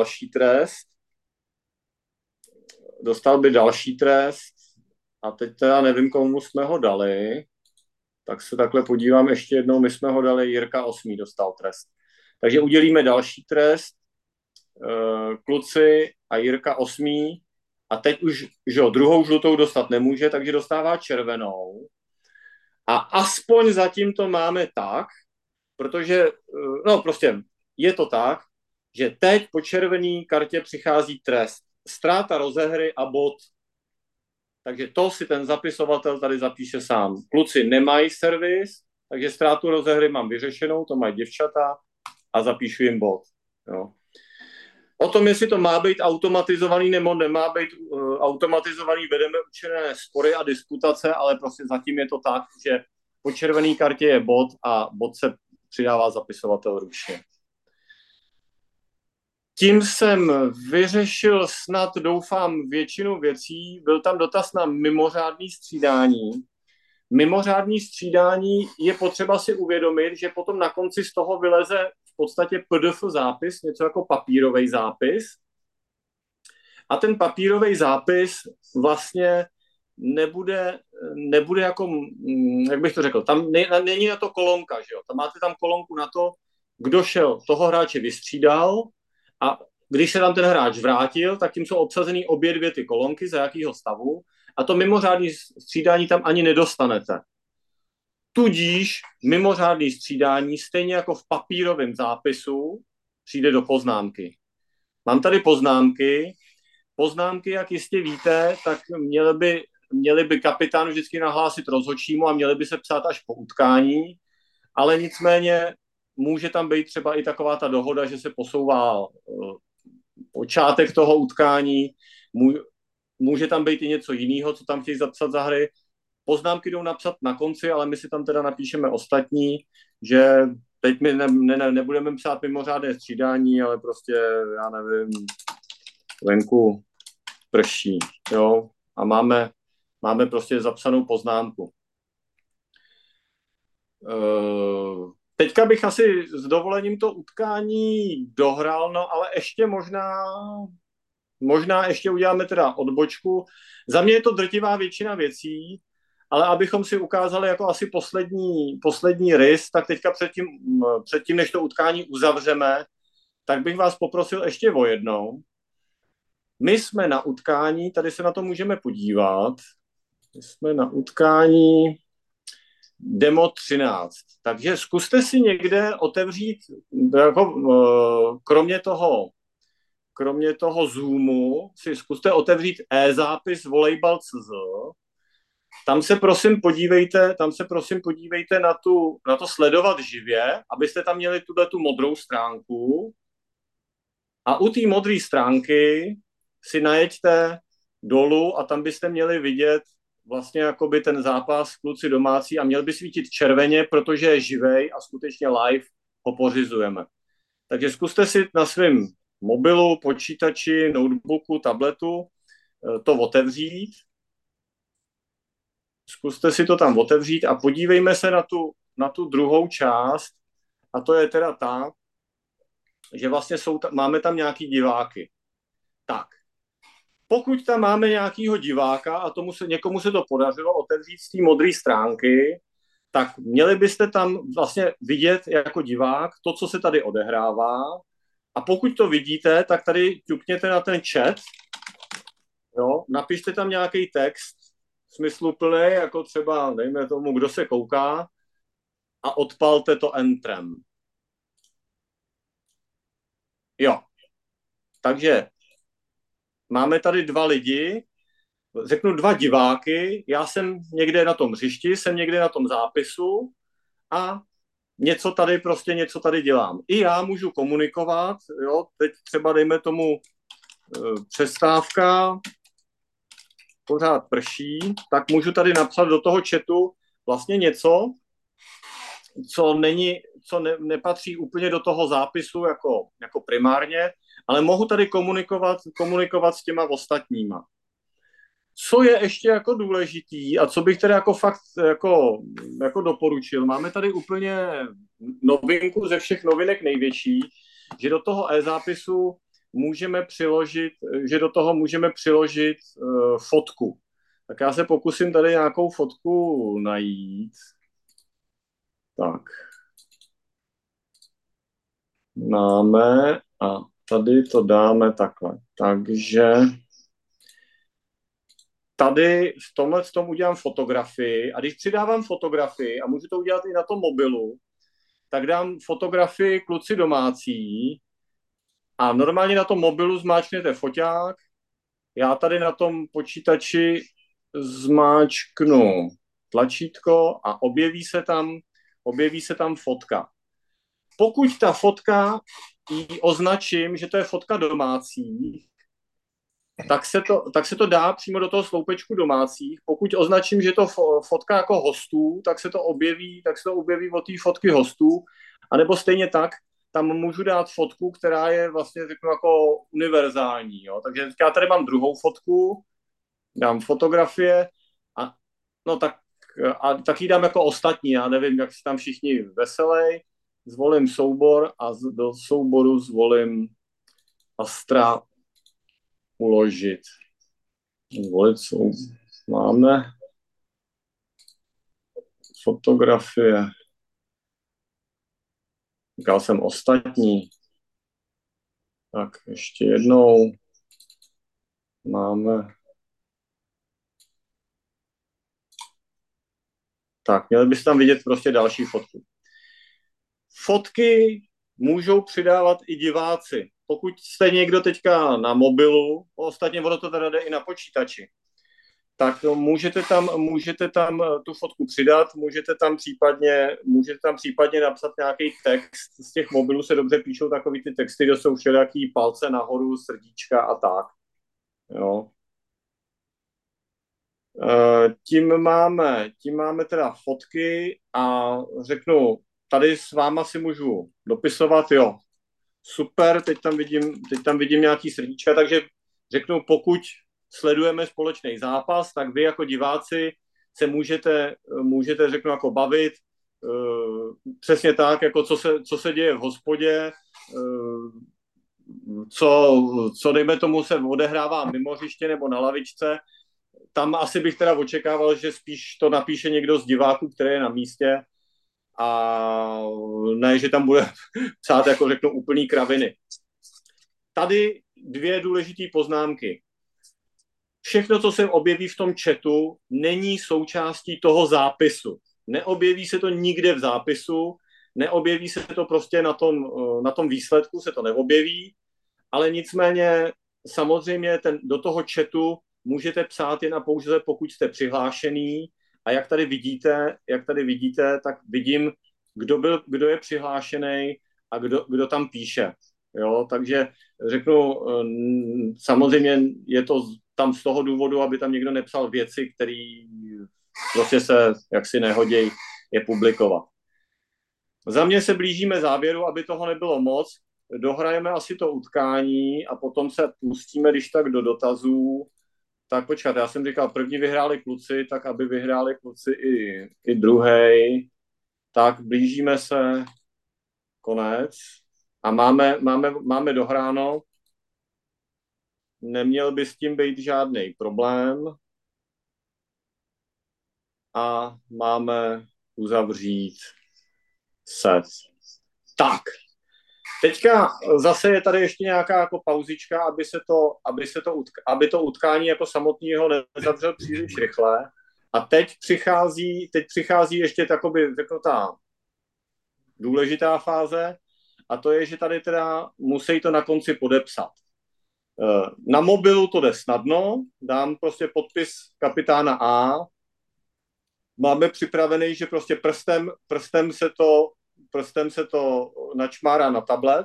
další trest a teď teda nevím, komu jsme ho dali, tak se takhle podívám ještě jednou, my jsme ho dali, Jirka 8. dostal trest. Takže udělíme další trest, kluci a Jirka 8. a teď už, že jo, druhou žlutou dostat nemůže, takže dostává červenou. A aspoň zatím to máme tak, protože, no prostě je to tak, že teď po červené kartě přichází trest. Ztráta rozehry a bod. Takže to si ten zapisovatel tady zapíše sám. Kluci nemají servis, takže ztrátu rozehry mám vyřešenou, to mají děvčata a zapíšu jim bod. Jo. O tom, jestli to má být automatizovaný nebo nemá být automatizovaný, vedeme učené spory a disputace, ale prostě zatím je to tak, že po červené kartě je bod a bod se přidává zapisovatel ručně. Tím jsem vyřešil snad, doufám, většinu věcí. Byl tam dotaz na mimořádné střídání. Mimořádné střídání je potřeba si uvědomit, že potom na konci z toho vyleze v podstatě PDF zápis, něco jako papírový zápis. A ten papírový zápis vlastně nebude jako, jak bych to řekl, tam není na to kolonka, že jo? Tam máte tam kolonku na to, kdo šel, toho hráče vystřídal a když se tam ten hráč vrátil, tak tím jsou obsazený obě dvě ty kolonky, za jakýho stavu, a to mimořádné střídání tam ani nedostanete. Tudíž mimořádné střídání, stejně jako v papírovém zápisu, přijde do poznámky. Mám tady poznámky. Poznámky, jak jistě víte, tak měli by kapitán vždycky nahlásit rozhodčímu a měli by se psát až po utkání, ale nicméně může tam být třeba i taková ta dohoda, že se posouvá počátek toho utkání, může tam být i něco jiného, co tam chtějí zapsat za hry. Poznámky jdou napsat na konci, ale my si tam teda napíšeme ostatní, že teď my nebudeme psát mimořádné střídání, ale prostě, já nevím, venku prší, jo, a máme prostě zapsanou poznámku. Teďka bych asi s dovolením to utkání dohrál, no ale ještě možná ještě uděláme teda odbočku. Za mě je to drtivá většina věcí, ale abychom si ukázali jako asi poslední rys, tak teďka předtím, než to utkání uzavřeme, tak bych vás poprosil ještě o jednou. My jsme na utkání, tady se na to můžeme podívat, my jsme na utkání demo 13. Takže zkuste si někde otevřít, jako, kromě toho Zoomu, si zkuste otevřít e-zápis volejbal.cz. Tam se prosím podívejte na to sledovat živě, abyste tam měli tu modrou stránku. A u té modré stránky si najeďte dolů a tam byste měli vidět vlastně jakoby ten zápas kluci domácí a měl by svítit červeně, protože je živej a skutečně live ho pořizujeme. Takže zkuste si na svém mobilu, počítači, notebooku, tabletu to otevřít. Zkuste si to tam otevřít a podívejme se na tu druhou část, a to je teda ta, že vlastně máme tam nějaký diváky. Tak, pokud tam máme nějakýho diváka a někomu se to podařilo otevřít z té modré stránky, tak měli byste tam vlastně vidět jako divák to, co se tady odehrává. A pokud to vidíte, tak tady ťukněte na ten chat, jo, napište tam nějaký text smysluplný, jako třeba, dejme tomu, kdo se kouká, a odpalte to entrem. Jo. Takže máme tady dva lidi, řeknu dva diváky, já jsem někde na tom hřišti, jsem někde na tom zápisu a něco tady dělám. I já můžu komunikovat, jo, teď třeba dejme tomu přestávka, pořád prší, tak můžu tady napsat do toho chatu vlastně něco, co nepatří úplně do toho zápisu jako primárně, ale mohu tady komunikovat s těma ostatníma. Co je ještě jako důležitý a co bych tedy jako fakt jako doporučil, máme tady úplně novinku ze všech novinek největší, že do toho e-zápisu můžeme přiložit fotku. Tak já se pokusím tady nějakou fotku najít. Tak. Máme a tady to dáme takhle. Takže tady v tomhle tom udělám fotografii a když přidávám fotografii a můžu to udělat i na tom mobilu, tak dám fotografii kluci domácí a normálně na tom mobilu zmáčknete foťák, já tady na tom počítači zmáčknu tlačítko a objeví se tam fotka. Pokud ta fotka ji označím, že to je fotka domácí, tak se to dá přímo do toho sloupečku domácích. Pokud označím, že je to fotka jako hostů, tak se to objeví od té fotky hostů, anebo stejně tak, tam můžu dát fotku, která je vlastně řeknu jako univerzální. Jo? Takže já tady mám druhou fotku, dám fotografie a no tak ji dám jako ostatní. Já nevím, jak si tam všichni veselej. Zvolím soubor a do souboru zvolím Astra uložit. Máme fotografie. Říkal jsem ostatní. Tak ještě jednou. Máme. Tak, měli byste tam vidět prostě další fotku. Fotky můžou přidávat i diváci. Pokud jste někdo teďka na mobilu, ostatně ono to teda jde i na počítači, tak můžete tam tu fotku přidat, můžete tam případně napsat nějaký text. Z těch mobilů se dobře píšou takový ty texty, kde jsou všelijaký palce nahoru, srdíčka a tak. Jo. Tím máme teda fotky a řeknu, tady s váma si můžu dopisovat, jo, super, teď tam vidím nějaký srdíčka, takže řeknu, pokud sledujeme společný zápas, tak vy jako diváci se můžete řeknu, jako bavit, přesně tak, jako co se děje v hospodě, co dejme tomu se odehrává mimo hřiště nebo na lavičce. Tam asi bych teda očekával, že spíš to napíše někdo z diváků, který je na místě, a ne, že tam bude psát, jako řeknu, úplný kraviny. Tady 2 důležité poznámky. Všechno, co se objeví v tom chatu, není součástí toho zápisu. Neobjeví se to nikde v zápisu, neobjeví se to prostě na tom výsledku, se to neobjeví, ale nicméně samozřejmě do toho chatu můžete psát jen a pouze, pokud jste přihlášený. A jak tady vidíte, tak vidím, kdo je přihlášený a kdo tam píše. Jo? Takže řeknu, samozřejmě je to tam z toho důvodu, aby tam někdo nepsal věci, které prostě se jaksi nehodí je publikovat. Za mě se blížíme závěru, aby toho nebylo moc. Dohrajeme asi to utkání a potom se pustíme, když tak do dotazů. Tak počkat, já jsem říkal, první vyhráli kluci, tak aby vyhráli kluci i druhej. Tak blížíme se konec a máme dohráno. Neměl by s tím být žádný problém. A máme uzavřít set. Tak. Teďka zase je tady ještě nějaká jako pauzička, aby to utkání jako samotného nezavřel příliš rychle. A teď přichází ještě takový, řeknu, ta důležitá fáze, a to je, že tady teda musí to na konci podepsat. Na mobilu to jde snadno, dám prostě podpis kapitána A, máme připravený, že prostě prstem se to načmárá na tablet.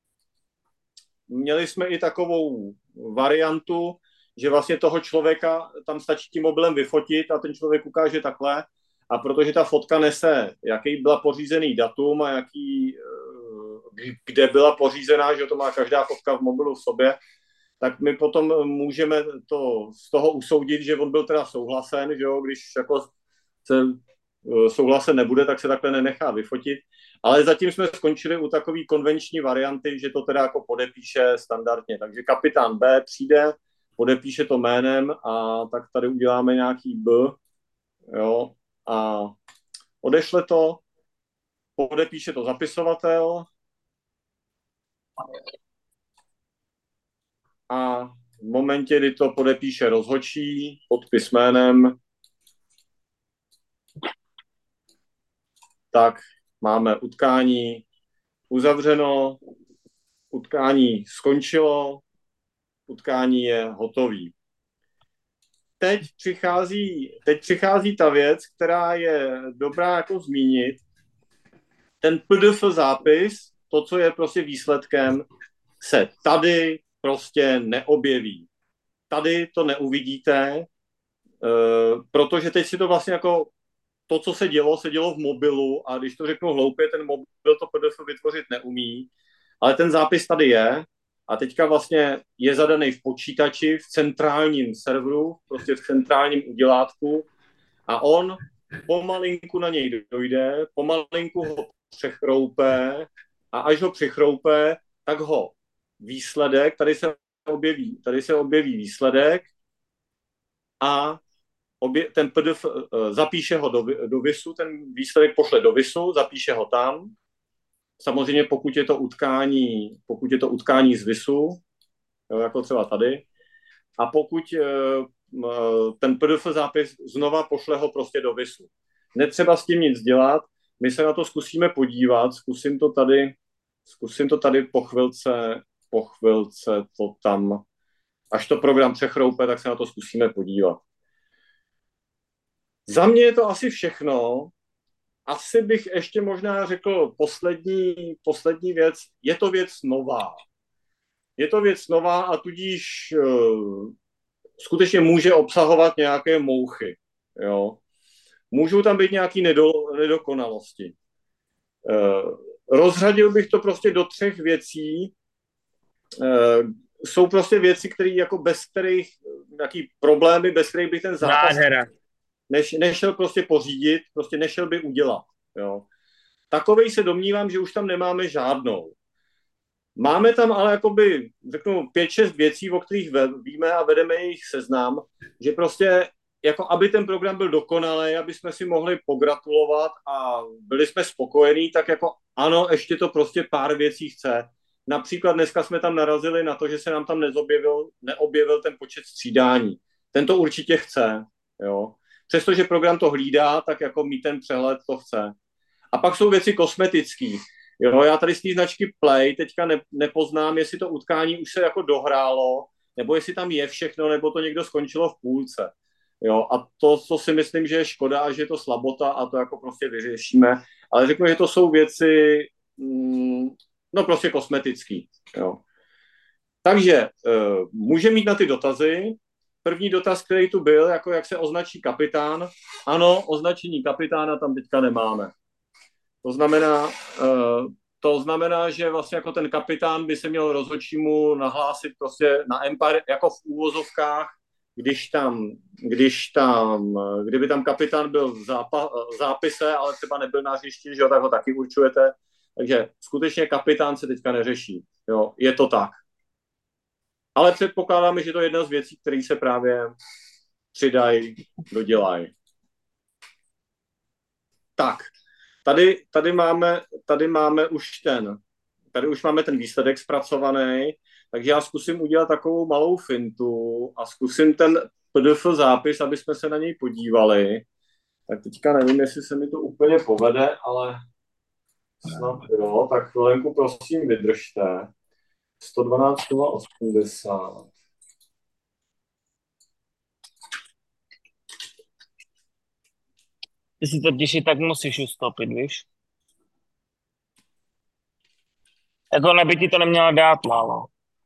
Měli jsme i takovou variantu, že vlastně toho člověka tam stačí tím mobilem vyfotit a ten člověk ukáže takhle. A protože ta fotka nese, jaký byla pořízený datum a kde byla pořízená, že to má každá fotka v mobilu v sobě, tak my potom můžeme to z toho usoudit, že on byl teda souhlasen, že jo, když jako se souhlasen nebude, tak se takhle nenechá vyfotit. Ale zatím jsme skončili u takové konvenční varianty, že to teda jako podepíše standardně. Takže kapitán B přijde, podepíše to jménem a tak tady uděláme nějaký B, jo, a odešle to, podepíše to zapisovatel a v momentě, kdy to podepíše rozhodčí pod písmenem, tak máme utkání uzavřeno, utkání skončilo, utkání je hotový. Teď přichází ta věc, která je dobrá jako zmínit. Ten PDF zápis, to, co je prostě výsledkem, se tady prostě neobjeví. Tady to neuvidíte, protože teď si to vlastně jako to, co se dělo v mobilu a když to řeknu hloupě, ten mobil to PDF vytvořit neumí, ale ten zápis tady je a teďka vlastně je zadaný v počítači, v centrálním serveru, prostě v centrálním udělátku a on pomalinku na něj dojde, pomalinku ho přechroupe a až ho přechroupe, tak ho výsledek, tady se objeví výsledek a ten PDF zapíše ho do VISu, ten výsledek pošle do VISu, zapíše ho tam. Samozřejmě pokud je to utkání z VISu, jako třeba tady, a pokud ten PDF zápis znova pošle ho prostě do VISu. Netřeba s tím nic dělat, my se na to zkusíme podívat, zkusím to tady po chvilce to tam, až to program přechroupe, tak se na to zkusíme podívat. Za mě je to asi všechno. Asi bych ještě možná řekl poslední věc. Je to věc nová. Je to věc nová a tudíž skutečně může obsahovat nějaké mouchy. Jo. Můžou tam být nějaké nedokonalosti. Rozřadil bych to prostě do 3 věcí. Jsou prostě věci, které jako bez kterých, nějaký problémy, bez kterých by ten zápas nešel prostě pořídit, prostě nešel by udělat. Jo. Takovej se domnívám, že už tam nemáme žádnou. Máme tam ale jakoby, řeknu, 5-6 věcí, o kterých víme a vedeme jejich seznam, že prostě jako aby ten program byl dokonalý, aby jsme si mohli pogratulovat a byli jsme spokojení, tak jako ano, ještě to prostě pár věcí chce. Například dneska jsme tam narazili na to, že se nám tam neobjevil ten počet střídání. Ten to určitě chce, jo. Přestože program to hlídá, tak jako mít ten přehled to chce. A pak jsou věci kosmetické. Jo, já tady z té značky Play teďka nepoznám, jestli to utkání už se jako dohrálo, nebo jestli tam je všechno, nebo to někdo skončilo v půlce. Jo, a to si myslím, že je škoda a že je to slabota a to jako prostě vyřešíme. Ale řeknu, že to jsou věci, no prostě kosmetický. Jo. Takže může mít na ty dotazy. První dotaz, který tu byl, jako jak se označí kapitán. Ano, označení kapitána tam teďka nemáme. To znamená, že vlastně jako ten kapitán by se měl rozhodčímu nahlásit prostě na Empire, jako v úvozovkách, kdyby tam kapitán byl v zápise, ale třeba nebyl na hřišti, že jo, tak ho taky určujete. Takže skutečně kapitán se teďka neřeší. Jo, je to tak. Ale předpokládáme, že to je jedna z věcí, které se právě přidají, dodělají. Tak, tady už máme ten výsledek zpracovaný, takže já zkusím udělat takovou malou fintu a zkusím ten PDF zápis, aby jsme se na něj podívali. Tak teďka nevím, jestli se mi to úplně povede, ale snad jo, tak chvilenku prosím vydržte. 112,80. Ty si totiž i tak musíš ustoupit, víš? Jako neby ti to neměla dát málo.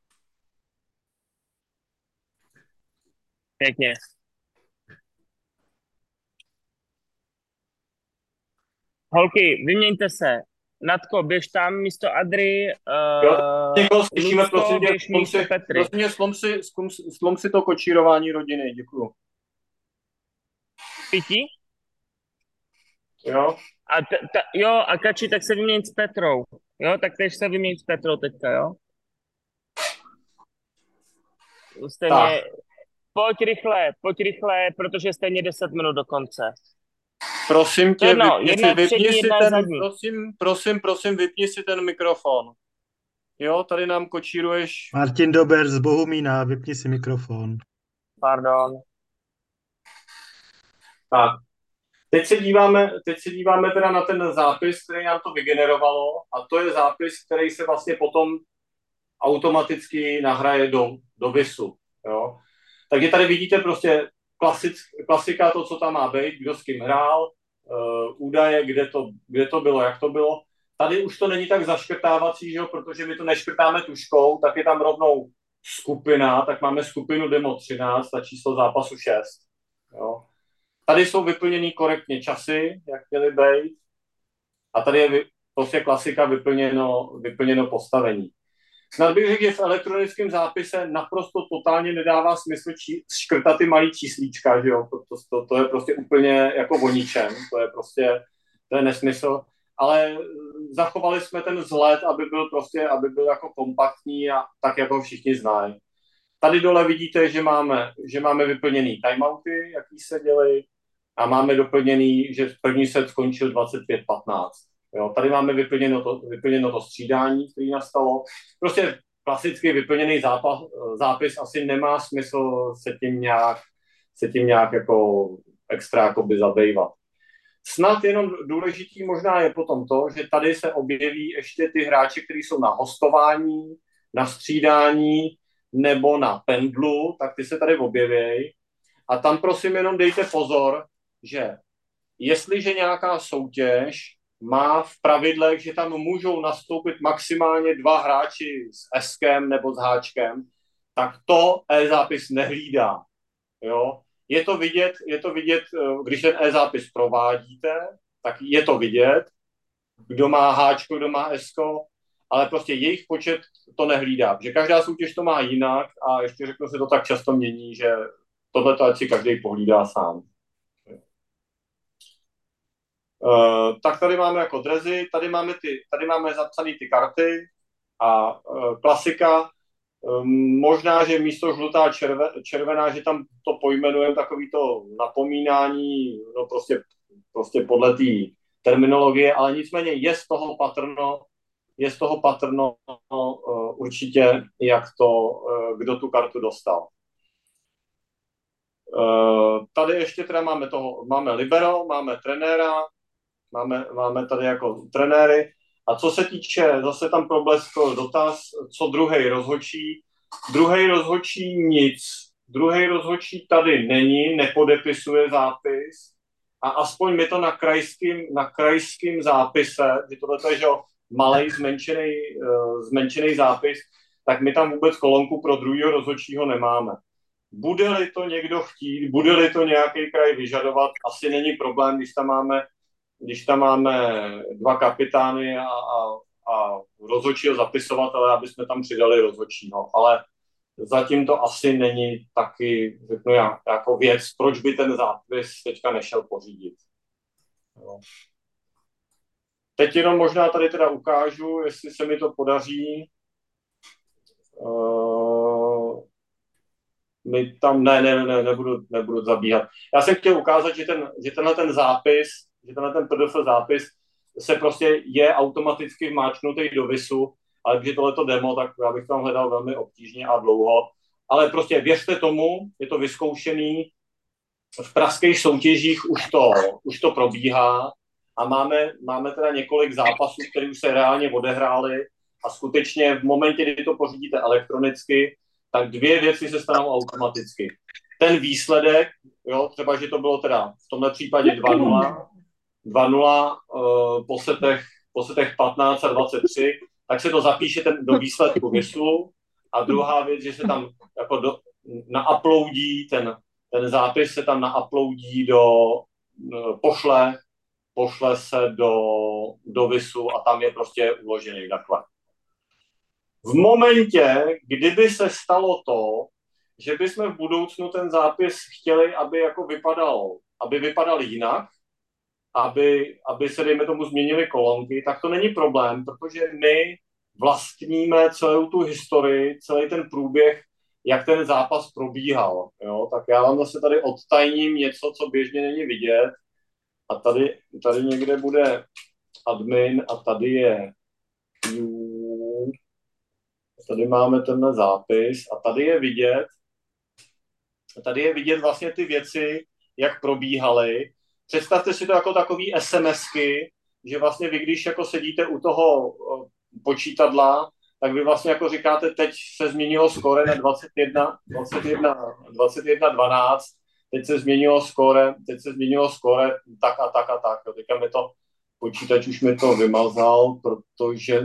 Pěkně. Holky, vyměňte se. Natko, běž tam místo Adry, Někoho slyšíme, Lucko, prosím tě, běž místo Petry. slom si to kočírování rodiny, děkuju. Pití? Jo? Jo, a Kači, tak se vyměň s Petrou. Jo, tak tež se vyměň s Petrou teďka, jo? Stejně, pojď rychle, protože stejně 10 minut do konce. Prosím tě, jedna vypni přední, si jedna ten, zadní. prosím, vypni si ten mikrofon. Jo, tady nám kočíruješ. Martin Dober z Bohumína, vypni si mikrofon. Pardon. Tak. Teď se díváme teda na ten zápis, který nám to vygenerovalo, a to je zápis, který se vlastně potom automaticky nahraje do VISu. Jo? Takže tady vidíte prostě klasika, to, co tam má být, kdo s kým hrál, údaje, kde to bylo, jak to bylo. Tady už to není tak zaškrtávací, že jo? Protože my to neškrtáme tuškou, tak je tam rovnou skupina, tak máme skupinu demo 13 a číslo zápasu 6. Jo? Tady jsou vyplněný korektně časy, jak měly být. A tady je prostě klasika vyplněno postavení. Snad bych řekl, že v elektronickém zápise naprosto totálně nedává smysl škrtat ty malý číslíčka, že jo? To je prostě úplně jako o ničem. To je nesmysl. Ale zachovali jsme ten vzhled, aby byl jako kompaktní a tak, jako všichni znají. Tady dole vidíte, že máme vyplněný timeouty, jaký se děli, a máme doplněný, že první set skončil 25-15. Jo, tady máme vyplněno to střídání, který nastalo. Prostě klasicky vyplněný zápis asi nemá smysl se tím nějak jako extra jakoby zabývat. Snad jenom důležitý možná je potom to, že tady se objeví ještě ty hráči, kteří jsou na hostování, na střídání nebo na pendlu, tak ty se tady objeví. A tam prosím jenom dejte pozor, že jestliže nějaká soutěž má v pravidlech, že tam můžou nastoupit maximálně 2 hráči s S-kem nebo s H-čkem, tak to e-zápis nehlídá. Jo? Je to vidět, když ten e-zápis provádíte, tak je to vidět, kdo má H-čko, kdo má S-ko, ale prostě jejich počet to nehlídá, že každá soutěž to má jinak a ještě řeknu, se to tak často mění, že tohleto ať si každý pohlídá sám. Tak tady máme jako drezy, tady máme zapsané ty karty a klasika, možná, že místo žlutá červená, že tam to pojmenujeme takový to napomínání, no prostě podle té terminologie, ale nicméně je z toho patrno určitě, kdo tu kartu dostal. Tady ještě teda máme libero, máme trenéra, máme tady jako trenéry. A co se týče, zase tam probleskl dotaz, co druhej rozhodčí nic. Druhej rozhodčí tady není, nepodepisuje zápis a aspoň mi to na krajském zápise, že tohle je, že malej zmenšený zápis, tak my tam vůbec kolonku pro druhého rozhodčího nemáme. Bude-li to někdo chtít, bude-li to nějaký kraj vyžadovat, asi není problém, když tam máme 2 kapitány a rozhodčího zapisovatele, aby jsme tam přidali rozhodčího. Ale zatím to asi není taky, řeknu já, jako věc, proč by ten zápis teďka nešel pořídit. Jo. Teď jenom možná tady teda ukážu, jestli se mi to podaří. My tam, nebudu zabíhat. Já jsem chtěl ukázat, že tenhle ten PDF zápis se prostě je automaticky vmáčknutý do VISu, ale když je tohleto demo, tak já bych tam hledal velmi obtížně a dlouho. Ale prostě věřte tomu, je to vyzkoušený, v pražských soutěžích už to probíhá a máme teda několik zápasů, které už se reálně odehrály a skutečně v momentě, kdy to pořídíte elektronicky, tak 2 věci se stanou automaticky. Ten výsledek, jo, třeba, že to bylo teda v tomhle případě 2-0 po setech 15 a 23, tak se to zapíše do výsledku VISu. A druhá věc, že se tam jako nauploadí, ten zápis se tam nauploadí pošle se do VISu a tam je prostě uložený takhle. V momentě, kdyby se stalo to, že bychom v budoucnu ten zápis chtěli, aby vypadal jinak, aby se, dejme tomu, změnily kolonky, tak to není problém, protože my vlastníme celou tu historii, celý ten průběh, jak ten zápas probíhal. Jo? Tak já vám zase tady odtajním něco, co běžně není vidět. A tady někde bude admin a tady je Tady máme tenhle zápis a tady je vidět vlastně ty věci, jak probíhaly. Představte si to jako takový SMSky, že vlastně vy, když jako sedíte u toho počítadla, tak vy vlastně jako říkáte, teď se změnilo skóre na 12, teď se změnilo skóre tak a tak a tak. Teďka počítač už mi to vymazal, protože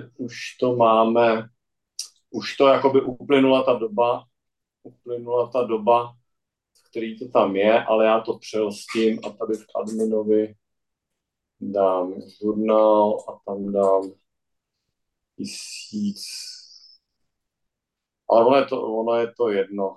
už to jakoby uplynula ta doba, v který to tam je, ale já to přelstím a tady v adminovi dám žurnál a tam dám 1000. Ale ono je to jedno.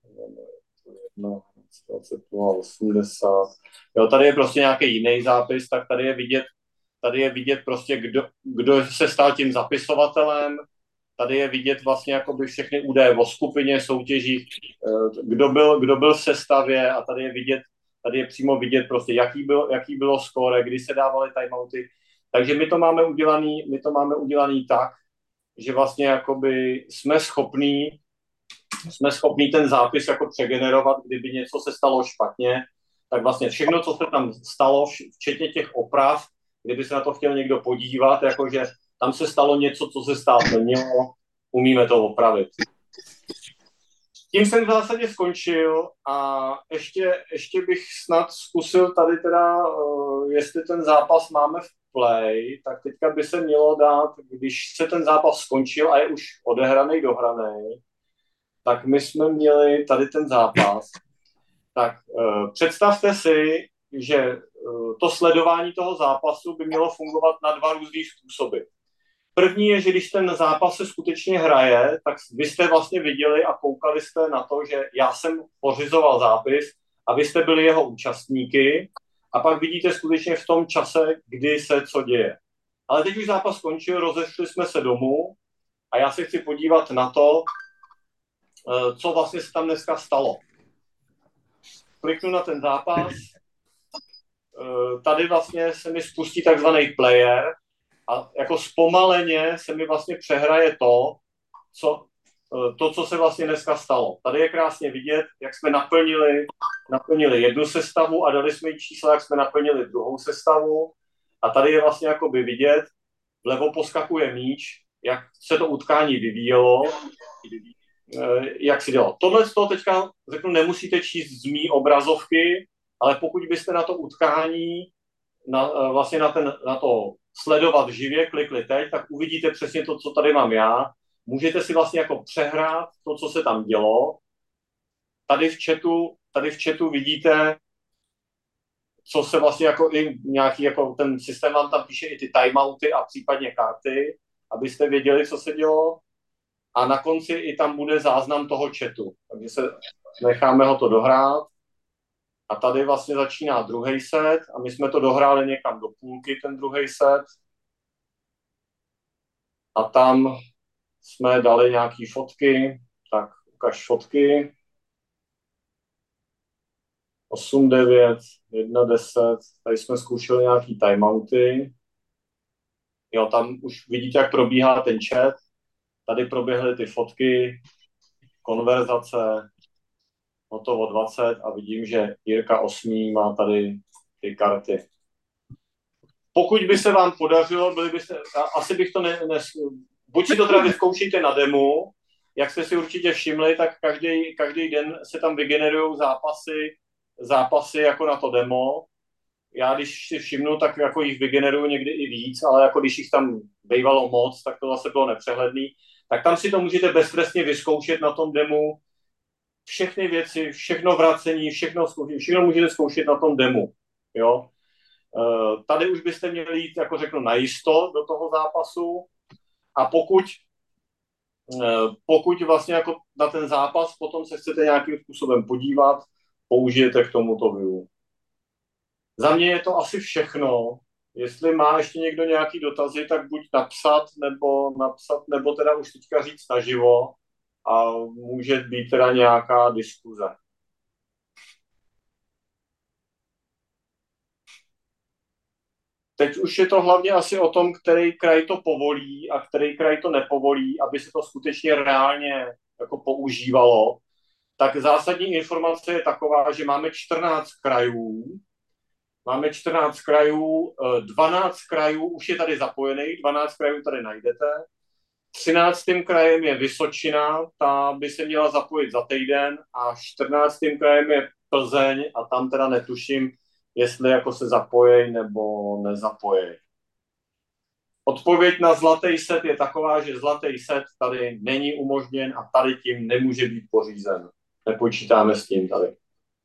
80. Jo, tady je prostě nějaký jiný zápis, tak tady je vidět prostě, kdo se stal tím zapisovatelem. Tady je vidět vlastně jakoby všechny údaje o skupině, soutěžích, kdo byl v sestavě a tady je přímo vidět prostě, jaký bylo skóre, kdy se dávaly timeouty. Takže my to máme udělaný tak, že vlastně jakoby jsme schopní ten zápis jako přegenerovat, kdyby něco se stalo špatně, tak vlastně všechno, co se tam stalo, včetně těch oprav, kdyby se na to chtěl někdo podívat, jakože tam se stalo něco, co se stát nemělo, umíme to opravit. Tím jsem v zásadě skončil a ještě bych snad zkusil tady teda, jestli ten zápas máme v play, tak teďka by se mělo dát, když se ten zápas skončil a je už dohraný, tak my jsme měli tady ten zápas. Tak představte si, že to sledování toho zápasu by mělo fungovat na 2 různý způsoby. První je, že když ten zápas se skutečně hraje, tak vy jste vlastně viděli a koukali jste na to, že já jsem pořizoval zápis a vy jste byli jeho účastníky a pak vidíte skutečně v tom čase, kdy se co děje. Ale teď už zápas skončil, rozešli jsme se domů a já se chci podívat na to, co vlastně se tam dneska stalo. Kliknu na ten zápas, tady vlastně se mi spustí takzvaný player a jako zpomaleně se mi vlastně přehraje to, co se vlastně dneska stalo. Tady je krásně vidět, jak jsme naplnili jednu sestavu a dali jsme jí čísla, jak jsme naplnili druhou sestavu. A tady je vlastně jakoby vidět, vlevo poskakuje míč, jak se to utkání vyvíjelo, jak si dělalo. Tohle z toho teďka řeknu, nemusíte číst z mý obrazovky, ale pokud byste na to utkání, vlastně na to sledovat živě, klikli teď, tak uvidíte přesně to, co tady mám já. Můžete si vlastně jako přehrát to, co se tam dělo. Tady v chatu vidíte, co se vlastně jako i nějaký, jako ten systém vám tam píše i ty timeouty a případně karty, abyste věděli, co se dělo. A na konci i tam bude záznam toho chatu. Takže necháme ho to dohrát. A tady vlastně začíná druhý set a my jsme to dohráli někam do půlky, ten druhý set. A tam jsme dali nějaký fotky, tak ukaž fotky. 8-9, 1-10, tady jsme zkoušeli nějaký timeouty. Jo, tam už vidíte, jak probíhá ten chat. Tady proběhly ty fotky, konverzace, hotovo 20 a vidím, že Jirka 8 má tady ty karty. Pokud by se vám podařilo, asi bych to buď si to teda vyzkoušíte na demo, jak jste si určitě všimli, tak každý den se tam vygenerují zápasy jako na to demo. Já když si všimnu, tak jako jich vygeneruju někdy i víc, ale jako když jich tam bývalo moc, tak to zase bylo nepřehledný. Tak tam si to můžete beztrestně vyzkoušet na tom demu. Všechny věci, všechno vracení, všechno můžete zkoušet na tom demu. Jo? Tady už byste měli jít, jako řeknu, najisto do toho zápasu a pokud vlastně jako na ten zápas potom se chcete nějakým způsobem podívat, použijete k tomuto view. Za mě je to asi všechno. Jestli má ještě někdo nějaký dotazy, tak buď napsat, nebo teda už teďka říct naživo a může být teda nějaká diskuze. teď už je to hlavně asi o tom, který kraj to povolí a který kraj to nepovolí, aby se to skutečně reálně jako používalo. Tak zásadní informace je taková, že máme 14 krajů, 12 krajů už je tady zapojených, 12 krajů tady najdete. 13. krajem je Vysočina, ta by se měla zapojit za týden a 14. krajem je Plzeň a tam teda netuším, jestli jako se zapojí nebo nezapojí. Odpověď na zlatý set je taková, že zlatý set tady není umožněn a tady tím nemůže být pořízen. Nepočítáme s tím tady.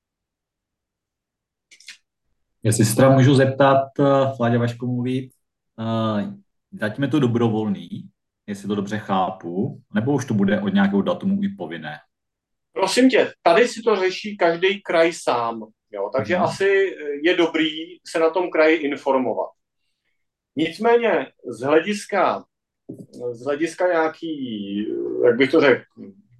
Jestli se teda můžu zeptat, Vláďa Vaško mluví, zatím je to dobrovolný, jestli to dobře chápu, nebo už to bude od nějakého datumu i povinné? Prosím tě, tady si to řeší každý kraj sám, jo? Takže asi je dobrý se na tom kraji informovat. Nicméně z hlediska nějaký, jak bych to řekl,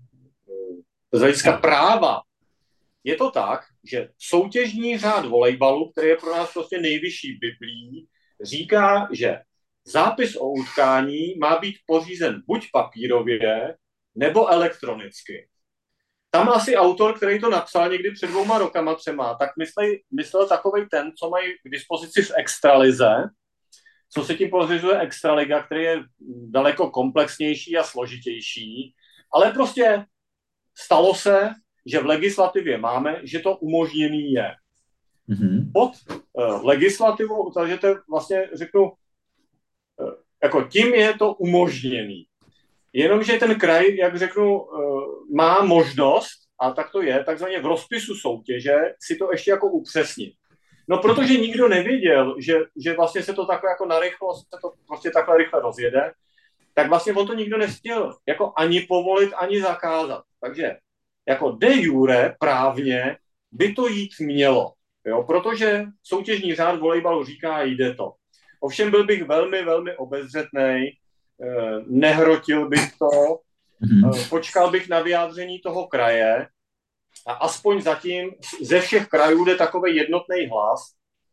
z hlediska práva, je to tak, že soutěžní řád volejbalu, který je pro nás prostě nejvyšší biblí, říká, že zápis o utkání má být pořízen buď papírově, nebo elektronicky. Tam asi autor, který to napsal někdy před 2 rokama, 3, tak myslel takovej ten, co mají k dispozici v extralize, co se tím pořizuje extraliga, který je daleko komplexnější a složitější, ale prostě stalo se, že v legislativě máme, že to umožněný je. Pod legislativou, takže to vlastně řeknu, jako tím je to umožněný. Jenomže ten kraj, jak řeknu, má možnost, a tak to je, takzvaně v rozpisu soutěže si to ještě jako upřesnit. No protože nikdo nevěděl, že vlastně se to takhle jako narychlo, se to prostě takhle rychle rozjede, tak vlastně on to nikdo nestihl jako ani povolit, ani zakázat. Takže jako de jure právně by to jít mělo, jo? Protože soutěžní řád volejbalu říká, jde to. Ovšem byl bych velmi, velmi obezřetnej, nehrotil bych to, počkal bych na vyjádření toho kraje a aspoň zatím ze všech krajů jde takový jednotný hlas.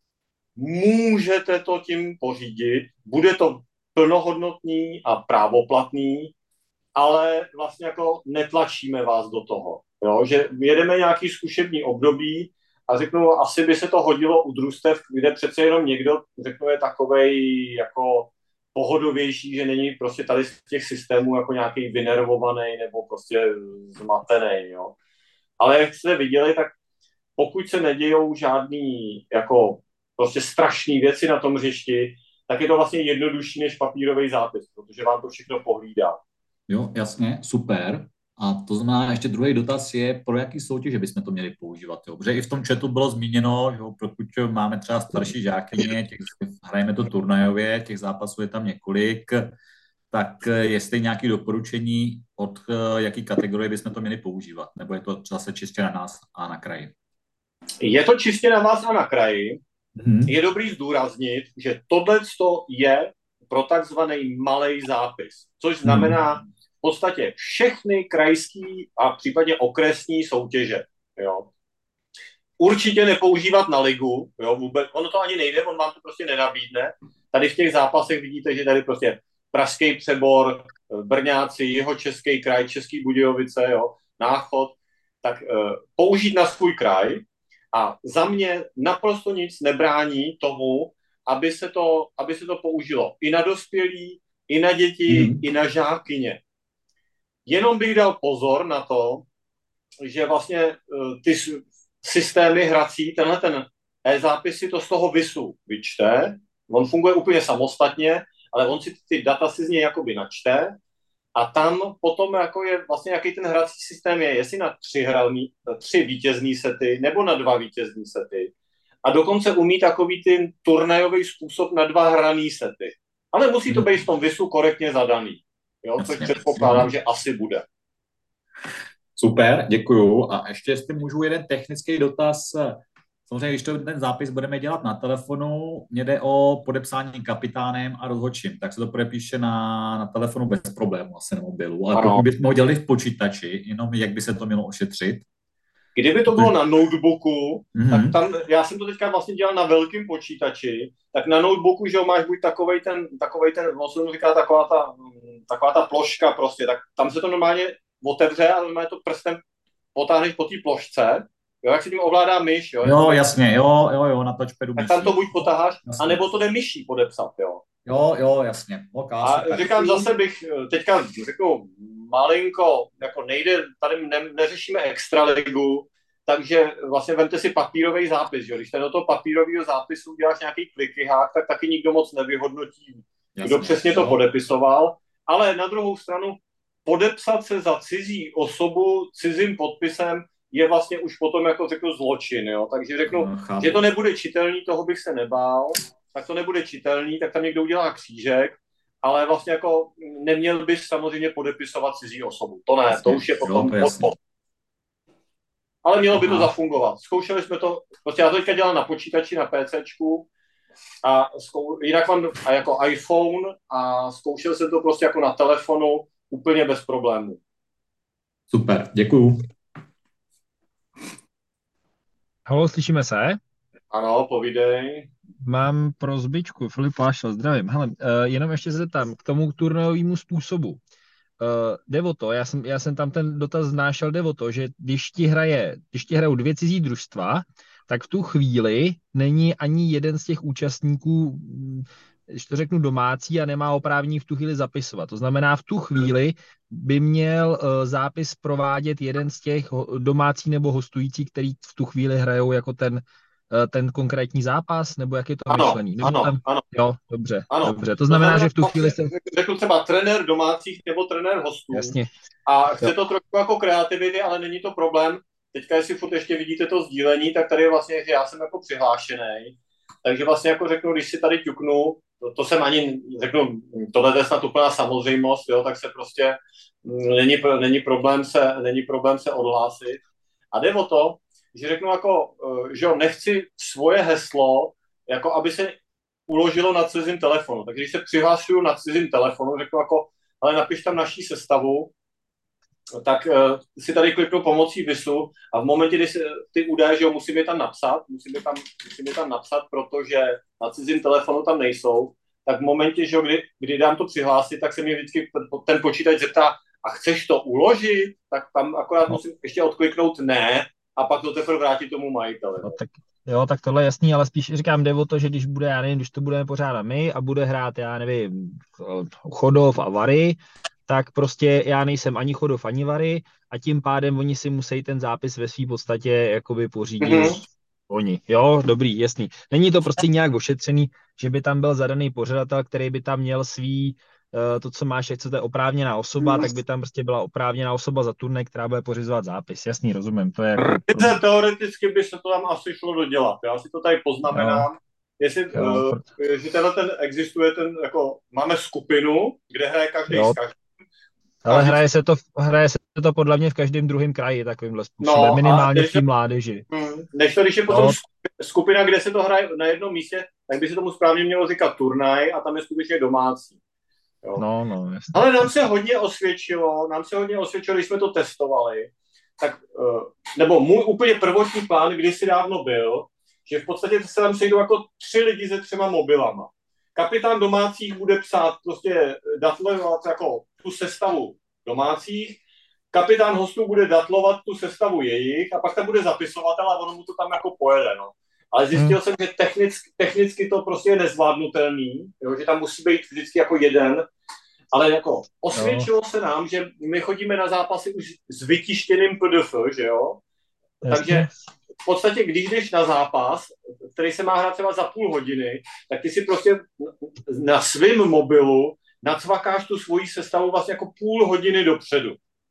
Můžete to tím pořídit, bude to plnohodnotný a právoplatný, ale vlastně jako netlačíme vás do toho. Jo? Že jedeme nějaký zkušební období a řeknu, asi by se to hodilo u družstev, kde přece jenom někdo, řeknu, je takovej jako pohodovější, že není prostě tady z těch systémů jako nějaký vynervovaný nebo prostě zmatený. Jo? Ale jak jste viděli, tak pokud se nedějou žádný jako prostě strašný věci na tom hřišti, tak je to vlastně jednodušší než papírový zápis, protože vám to všechno pohlídá. Jo, jasně, super. A to znamená, ještě druhý dotaz je, pro jaký soutěže bychom to měli používat. Jo? Protože i v tom chatu bylo zmíněno, že pokud máme třeba starší žákyně, hrajeme to turnajově, těch zápasů je tam několik, tak jestli nějaké doporučení, od jaký kategorie bychom to měli používat? Nebo je to zase čistě na nás a na kraji? Je to čistě na vás a na kraji. Je dobrý zdůraznit, že tohleto je pro takzvaný malej zápis, což znamená v podstatě všechny krajský a případně okresní soutěže. Jo. Určitě nepoužívat na ligu, jo, vůbec, ono to ani nejde, on vám to prostě nenabídne. Tady v těch zápasech vidíte, že tady prostě Pražský Přebor, Brňáci, Jihočeský kraj, Český Budějovice, jo, Náchod, tak použít na svůj kraj. A za mě naprosto nic nebrání tomu, aby se to použilo i na dospělí, i na děti, i na žákyně. Jenom bych dal pozor na to, že vlastně ty systémy hrací, tenhle ten e-zápisy to z toho VISu vyčte, on funguje úplně samostatně, ale on si ty data si z něj jakoby načte a tam potom jako je vlastně jaký ten hrací systém je, jestli na 3 vítězný sety nebo na 2 vítězný sety. A dokonce umí takový ten turnajový způsob na 2 hraný sety. Ale musí to být v tom VISu korektně zadaný. Jo, což předpokládám, že asi bude. Super, děkuju. A ještě jestli můžu jeden technický dotaz. Samozřejmě, když ten zápis budeme dělat na telefonu, mě jde o podepsání kapitánem a rozhodčím, tak se to podepíše na telefonu bez problému, asi na mobilu. Ale pokud bychom ho dělali v počítači, jenom jak by se to mělo ošetřit? Kdyby to bylo na notebooku, tak tam, já jsem to teďka vlastně dělal na velkém počítači, tak na notebooku, že jo, máš buď takovej ten, on se říká taková ta ploška prostě, tak tam se to normálně otevře a normálně to prstem potáhneš po té plošce, jo, jak se tím ovládá myš, jo. Jo, jasně, jo, na touchpadu. Tak tam to buď potáháš, anebo to jde myší podepsat, jo. Jo, jasně. Okay, a super. říkám, zase bych teďka řeknu malinko, jako nejde, tady neřešíme extraligu, takže vlastně vemte si papírový zápis, jo. Když do toho papírového zápisu uděláš nějaký klikihák, tak taky nikdo moc nevyhodnotí, kdo přesně to podepisoval, ale na druhou stranu podepsat se za cizí osobu cizím podpisem je vlastně už potom, jako řeknu, zločin, jo. Takže řeknu, že to nebude čitelný, toho bych se nebál, tak to nebude čitelný, tak tam někdo udělá křížek, ale vlastně jako neměl bys samozřejmě podepisovat cizí osobu. To ne, jasně, to už je potom odpor. Ale mělo by to zafungovat. Zkoušeli jsme to, prostě já to teďka dělám na počítači, na PCčku, a jinak mám jako iPhone a zkoušel jsem to prostě jako na telefonu úplně bez problémů. Super, děkuju. Haló, slyšíme se? Ano, povídej. Mám prosbičku, Filip Vášel, zdravím. Hele, jenom ještě se zeptám k tomu turnajovému způsobu. Jde o to, já jsem tam ten dotaz znášel, jde o to, že když ti hrajou dvě cizí družstva, tak v tu chvíli není ani jeden z těch účastníků, když to řeknu, domácí a nemá oprávnění v tu chvíli zapisovat. To znamená, v tu chvíli by měl zápis provádět jeden z těch domácí nebo hostující, který v tu chvíli hrajou jako ten konkrétní zápas, nebo jak je to myšlený? Ano. Jo, dobře. To znamená, že v tu chvíli se... Řeknu třeba trenér domácích nebo trenér hostů. Jasně. A chce to trošku jako kreativity, ale není to problém. Teďka, jestli furt ještě vidíte to sdílení, tak tady je vlastně, že já jsem jako přihlášený. Takže vlastně jako řeknu, když si tady ťuknu, to jsem ani, řeknu, tohle je snad úplná samozřejmost, jo, tak se prostě není problém se odhlásit. A jde o to, že řeknu jako, že jo, nechci svoje heslo, jako aby se uložilo na cizím telefonu. Takže když se přihlasuju na cizím telefonu, řeknu jako, ale napiš tam naší sestavu, tak si tady kliknu pomocí VISu a v momentě, kdy ty údaje, že jo, musím je tam napsat, protože na cizím telefonu tam nejsou, tak v momentě, že jo, kdy dám to přihlásit, tak se mě vždycky ten počítač zeptá, a chceš to uložit? Tak tam akorát musím ještě odkliknout ne, a pak to teprve vrátit tomu majiteli. No, tak tohle je jasný, ale spíš říkám, jde o to, že když to budeme pořádat my a bude hrát, já nevím, Chodov a Vary, tak prostě já nejsem ani Chodov, ani Vary a tím pádem oni si musí ten zápis ve své podstatě jakoby pořídit oni. Jo, dobrý, jasný. Není to prostě nějak ošetřený, že by tam byl zadaný pořadatel, který by tam měl to, co máš, jak to je oprávněná osoba, tak by tam prostě byla oprávněná osoba za turnej, která bude pořizovat zápis. Jasný, rozumím. To je jako... Teoreticky by se to tam asi šlo dodělat. Já si to tady poznamenám. Jestli, že ten existuje, jako, máme skupinu, kde hraje každý z každým. Ale hraje se to podle mě v každém druhém kraji takovýmhle způsobem, minimálně v té mládeži. Než to, když je potom skupina, kde se to hraje na jednom místě, tak by se tomu správně mělo říkat turnaj a tam je skutečně domácí. Jo. No, jasně. Ale nám se hodně osvědčilo, když jsme to testovali, tak, nebo můj úplně prvotní plán kdysi dávno byl, že v podstatě se tam sejdou jako 3 lidi se 3 mobilama. Kapitán domácích bude psát, prostě datlovat jako tu sestavu domácích, kapitán hostů bude datlovat tu sestavu jejich a pak tam bude zapisovatel a ono mu to tam jako pojede, no. Ale zjistil jsem, že technicky to prostě je nezvládnutelný, jo, že tam musí být vždycky jako jeden, ale jako osvědčilo se nám, že my chodíme na zápasy už s vytištěným PDF, že jo? Takže v podstatě, když jdeš na zápas, který se má hrát třeba za půl hodiny, tak ty si prostě na svém mobilu nacvakáš tu svoji sestavu vlastně jako půl hodiny dopředu.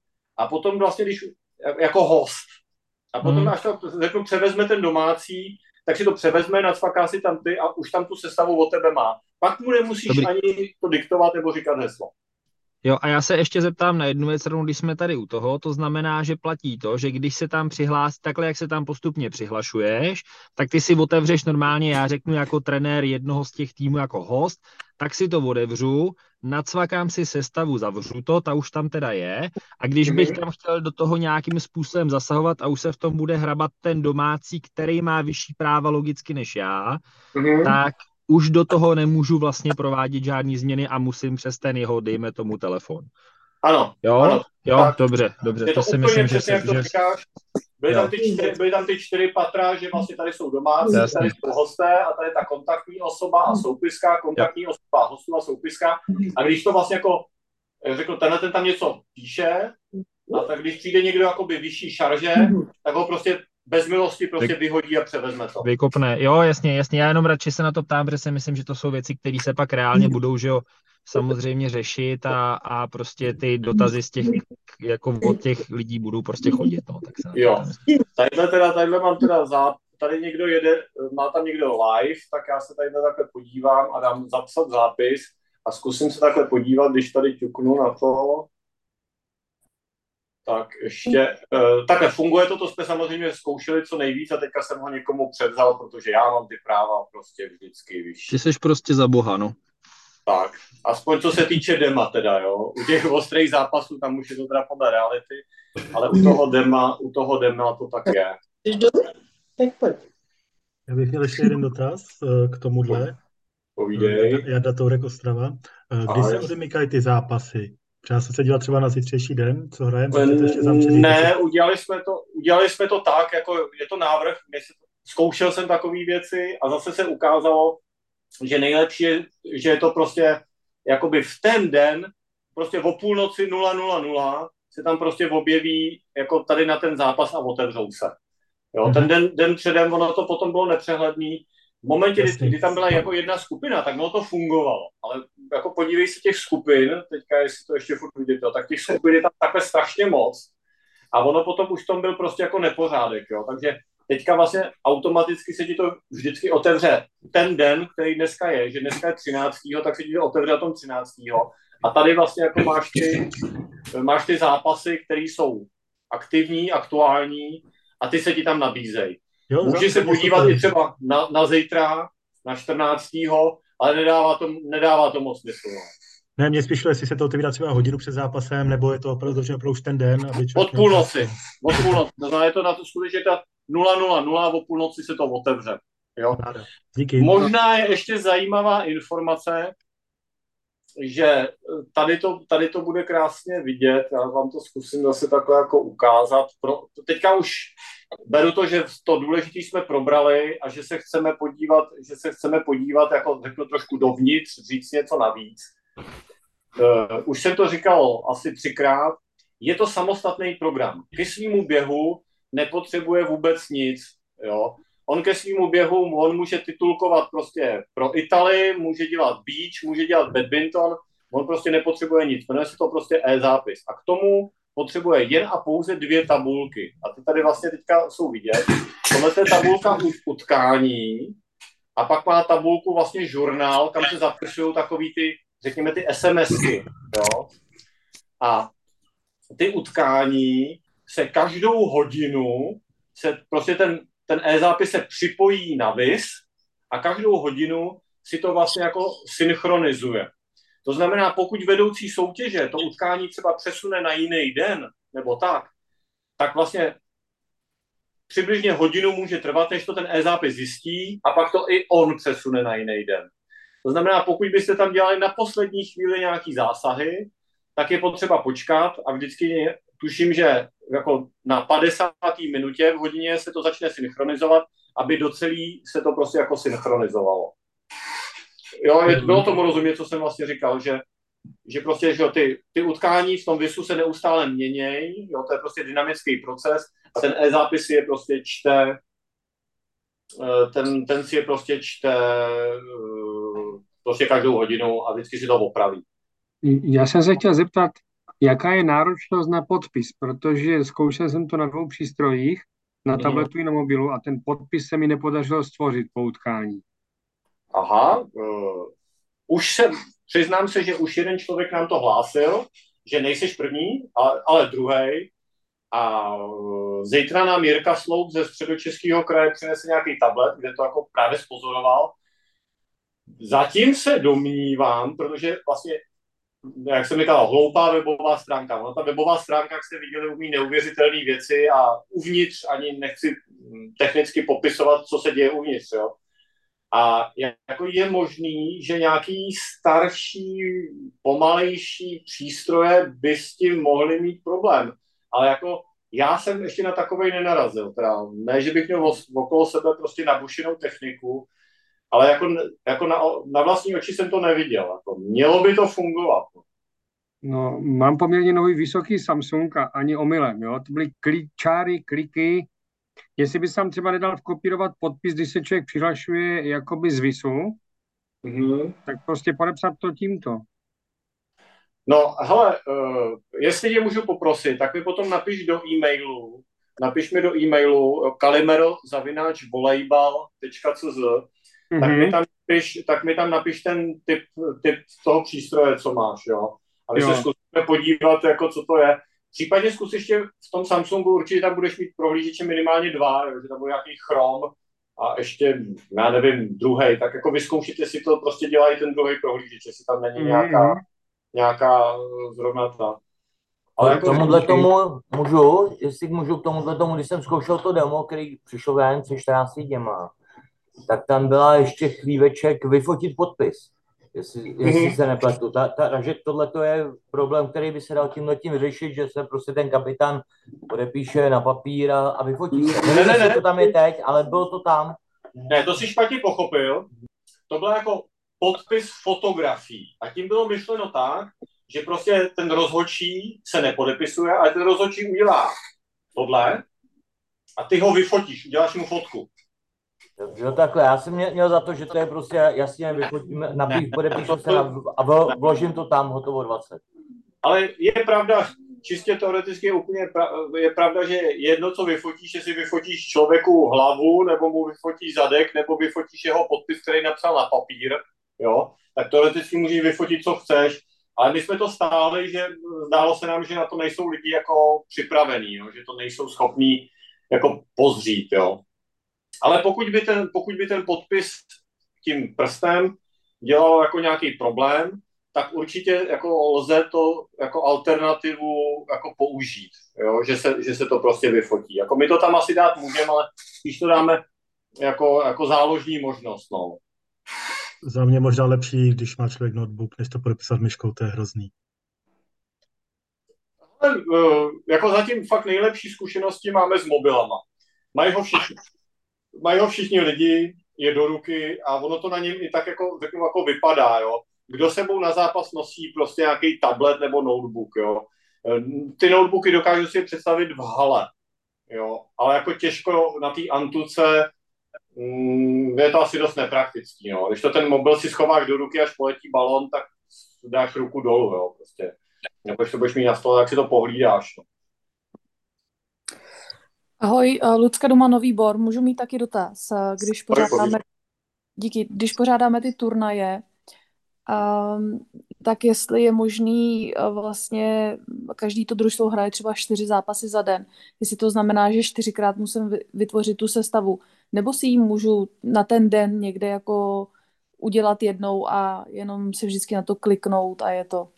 A potom vlastně, když jako host, a potom až to řeknu, převezme ten domácí, tak si to převezme, nacvaká si tam ty a už tam tu sestavu od tebe má. Pak mu nemusíš ani to diktovat nebo říkat heslo. Jo, a já se ještě zeptám na jednu věc, když jsme tady u toho, to znamená, že platí to, že když se tam přihlásí, takhle jak se tam postupně přihlašuješ, tak ty si otevřeš normálně, já řeknu jako trenér jednoho z těch týmů jako host, tak si to otevřu, nacvakám si sestavu, zavřu to, ta už tam teda je, a když bych tam chtěl do toho nějakým způsobem zasahovat a už se v tom bude hrabat ten domácí, který má vyšší práva logicky než já, tak už do toho nemůžu vlastně provádět žádný změny a musím přes ten jeho, dejme tomu, telefon. Ano, Jo, ano. jo, Tak, dobře, je to to si úplně myslím, že přesně, jak to že říkáš. Byly tam ty 4 patra, že vlastně tady jsou domácí, Jasně. tady jsou hosté a tady ta kontaktní osoba a soupiska, kontaktní osoba a hostů a soupiska. A když to vlastně jako řekl, tenhle ten tam něco píše, a tak když přijde někdo jakoby vyšší šarže, tak ho prostě bez milosti prostě vyhodí a převezme to. vykopne. Jo, jasně, já jenom radši se na to ptám, protože si myslím, že to jsou věci, které se pak reálně budou, že jo, samozřejmě řešit a prostě ty dotazy z těch, jako od těch lidí budou prostě chodit, no, tak se na to Jo. ptám. Tadyhle mám teda tady někdo jede, má tam někdo live, tak já se tady takhle podívám a dám zapsat zápis a zkusím se takhle podívat, když tady ťuknu na to. Tak ještě, takhle funguje to jsme samozřejmě zkoušeli co nejvíc a teďka jsem ho někomu převzal, protože já mám ty práva prostě vždycky vyšší. Ty jsi prostě za boha, no. Tak, aspoň co se týče dema teda, jo. U těch ostrých zápasů tam už je to teda podle reality, ale u toho dema to tak je. Tak pojď. Já bych měl ještě jeden dotaz k tomuhle. Povídej. Jarda Tourek Ostrava. Kdy se odemykají ty zápasy? Třeba se dívat třeba na zítřejší den, co hrajeme? Ne, udělali jsme to tak, jako je to návrh, zkoušel jsem takové věci a zase se ukázalo, že nejlepší je, že je to prostě jakoby v ten den, prostě o půlnoci 0:00 se tam prostě objeví jako tady na ten zápas a otevřou se. Jo, ten den předem, ono to potom bylo nepřehledný. V momentě, kdy tam byla jako jedna skupina, tak ono to fungovalo. Ale jako podívej se těch skupin, teďka jestli to ještě furt vidíte, tak těch skupin je tam takhle strašně moc. A ono potom už tom byl prostě jako nepořádek, jo. Takže teďka vlastně automaticky se ti to vždycky otevře ten den, který dneska je, že dneska je 13., tak se ti to otevře na tom 13. A tady vlastně jako máš ty zápasy, které jsou aktivní, aktuální a ty se ti tam nabízejí. Můžeš se podívat i třeba na zítra, na 14., ale nedává to moc smysl. No. Ne, mě spíš, jestli se to otevírá třeba hodinu před zápasem, nebo je to opravdu už ten den. Aby od půlnoci. To znamená, je to na to skutečně ta 0:00, o půlnoci se to otevře. Jo? Díky. Možná je ještě zajímavá informace, že tady to bude krásně vidět. Já vám to zkusím zase takhle jako ukázat. Teďka už beru to, že to důležité jsme probrali a že se chceme podívat, jako řeknu trošku dovnitř, říct něco navíc. Už jsem to říkal asi 3krát. Je to samostatný program. Ke svému běhu nepotřebuje vůbec nic. Jo? On ke svému běhu, on může titulkovat prostě pro Italii, může dělat beach, může dělat badminton, on prostě nepotřebuje nic. Jmenuje se to prostě e-zápis. A k tomu potřebuje jen a pouze 2 tabulky. A ty tady vlastně teďka jsou vidět. Tohle je tabulka utkání a pak má tabulku vlastně žurnál, kam se zapisují takový ty, řekněme, ty SMSky. Jo? A ty utkání se každou hodinu se prostě ten e-zápis se připojí na VIS a každou hodinu si to vlastně jako synchronizuje. To znamená, pokud vedoucí soutěže to utkání třeba přesune na jiný den, nebo tak vlastně přibližně hodinu může trvat, než to ten e-zápis zjistí a pak to i on přesune na jiný den. To znamená, pokud byste tam dělali na poslední chvíli nějaký zásahy, tak je potřeba počkat a vždycky tuším, že jako na 50. minutě v hodině se to začne synchronizovat, aby do celý se to prostě jako synchronizovalo. Jo, bylo tomu rozumět, co jsem vlastně říkal, že prostě že ty utkání v tom VISu se neustále měnějí, jo, to je prostě dynamický proces a ten e-zápis je prostě čte, ten si je prostě čte prostě každou hodinu a vždycky si to opraví. Já jsem se chtěl zeptat, jaká je náročnost na podpis, protože zkoušel jsem to na 2 přístrojích, na tabletu i na mobilu a ten podpis se mi nepodařilo stvořit po utkání. Aha, přiznám se, že už jeden člověk nám to hlásil, že nejseš první, ale druhý. A zítra nám Jirka Sloup ze Středočeského kraje přinese nějaký tablet, kde to jako právě spozoroval. Zatím se domnívám, protože vlastně, jak jsem říkal, hloupá webová stránka. Ona ta webová stránka, jak jste viděli, umí neuvěřitelné věci a uvnitř ani nechci technicky popisovat, co se děje uvnitř. Jo? A jako je možný, že nějaký starší, pomalejší přístroje by s tím mohly mít problém. Ale jako já jsem ještě na takovej nenarazil. Teda ne, že bych měl okolo sebe prostě nabušenou techniku, ale jako na vlastní oči jsem to neviděl. Jako mělo by to fungovat. No, mám poměrně nový vysoký Samsung a ani omylem, jo. To byly čáry, kliky. Jestli bys tam třeba nedal vkopírovat podpis, když se člověk přihlašuje jakoby z VISu, tak prostě podepsat to tímto. No, hele, jestli tě můžu poprosit, tak mi potom napiš mi do e-mailu kalimero@volejbal.cz, tak mi tam napiš ten typ toho přístroje, co máš, jo. A my se zkusíme podívat, jako co to je. V případě zkus ještě v tom Samsungu, určitě tam budeš mít prohlížeče minimálně 2, jo, že tam bude nějaký Chrome a ještě, já nevím, druhý. Tak jako vyzkoušit, jestli to prostě dělají ten druhý prohlížeč, jestli tam není nějaká zrovna ta. Ale jako tomuhle tomu můžu, jestli můžu k tomuhle tomu, když jsem zkoušel to demo, který přišel ven před 14 dněma, tak tam byla ještě chvíveček vyfotit podpis, jestli se nepletu. Takže tohle je problém, který by se dal tímhletím vyřešit, že se prostě ten kapitán podepíše na papír a vyfotí se. Nevím, jestli to tam je teď, ale bylo to tam. Ne, to si špatně pochopil. To bylo jako podpis fotografií. A tím bylo myšleno tak, že prostě ten rozhodčí se nepodepisuje, ale ten rozhodčí udělá tohle a ty ho vyfotíš, uděláš mu fotku. Jo, takhle, já jsem měl za to, že to je prostě jasně vyfotíme, podepíšu se a vložím to tam, hotovo 20. Ale je pravda, čistě teoreticky je pravda, že jedno, co vyfotíš, jestli vyfotíš člověku hlavu, nebo mu vyfotíš zadek, nebo vyfotíš jeho podpis, který napsal na papír, jo, tak teoreticky můžeš vyfotit, co chceš, ale my jsme to stáli, že zdálo se nám, že na to nejsou lidi jako připravení, jo, že to nejsou schopní jako pozřít, jo. Ale pokud by ten podpis tím prstem dělal jako nějaký problém, tak určitě jako lze to jako alternativu jako použít, jo? Že se to prostě vyfotí. Jako my to tam asi dát můžeme, ale když to dáme jako záložní možnost. No. Za mě možná lepší, když má člověk notebook, než to podepisat myškou, to je hrozný. Ale, jako zatím fakt nejlepší zkušenosti máme s mobilama. Mají ho všichni lidi, je do ruky a ono to na něm i tak jako, řeknu, jako vypadá, jo. Kdo sebou na zápas nosí prostě nějaký tablet nebo notebook, jo. Ty notebooky dokážu si představit v hale, jo, ale jako těžko na té antuce je to asi dost nepraktický, no. Když to ten mobil si schováš do ruky, až poletí balon, tak dáš ruku dolů, jo, prostě. Nebo když to budeš mít na stole, tak si to pohlídáš, no. Ahoj, Lucka doma Nový Bor, můžu mít taky dotaz, když pořádáme ty turnaje, tak jestli je možný vlastně každý to družstvo hraje třeba 4 zápasy za den, jestli to znamená, že 4krát musím vytvořit tu sestavu, nebo si ji můžu na ten den někde jako udělat jednou a jenom si vždycky na to kliknout a je to.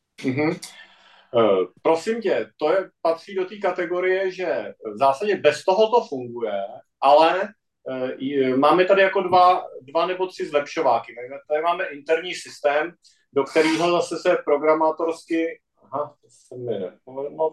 Prosím tě, patří do té kategorie, že v zásadě bez toho to funguje, ale máme tady jako dva nebo 3 zlepšováky. Tady máme interní systém, do kterého zase se programátorsky... Aha, to se mi nepovedlo,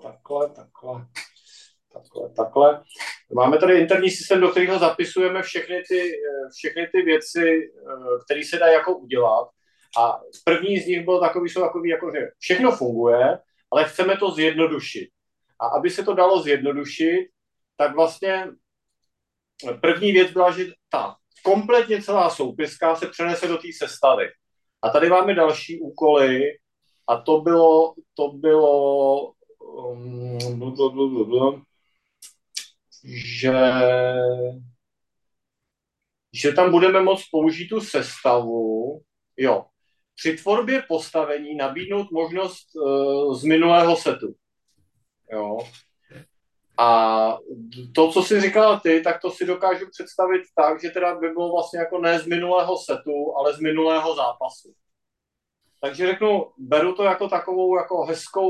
takhle. Máme tady interní systém, do kterého zapisujeme všechny ty věci, které se dají jako udělat. A první z nich byl takový, jako, že všechno funguje, ale chceme to zjednodušit. A aby se to dalo zjednodušit, tak vlastně první věc byla, že ta kompletně celá soupiska se přenese do té sestavy. A tady máme další úkoly a to bylo že tam budeme moct použít tu sestavu. Jo. při tvorbě postavení nabídnout možnost z minulého setu. Jo. A to, co jsi říkala ty, tak to si dokážu představit tak, že teda by bylo vlastně jako ne z minulého setu, ale z minulého zápasu. Takže řeknu, beru to jako takovou jako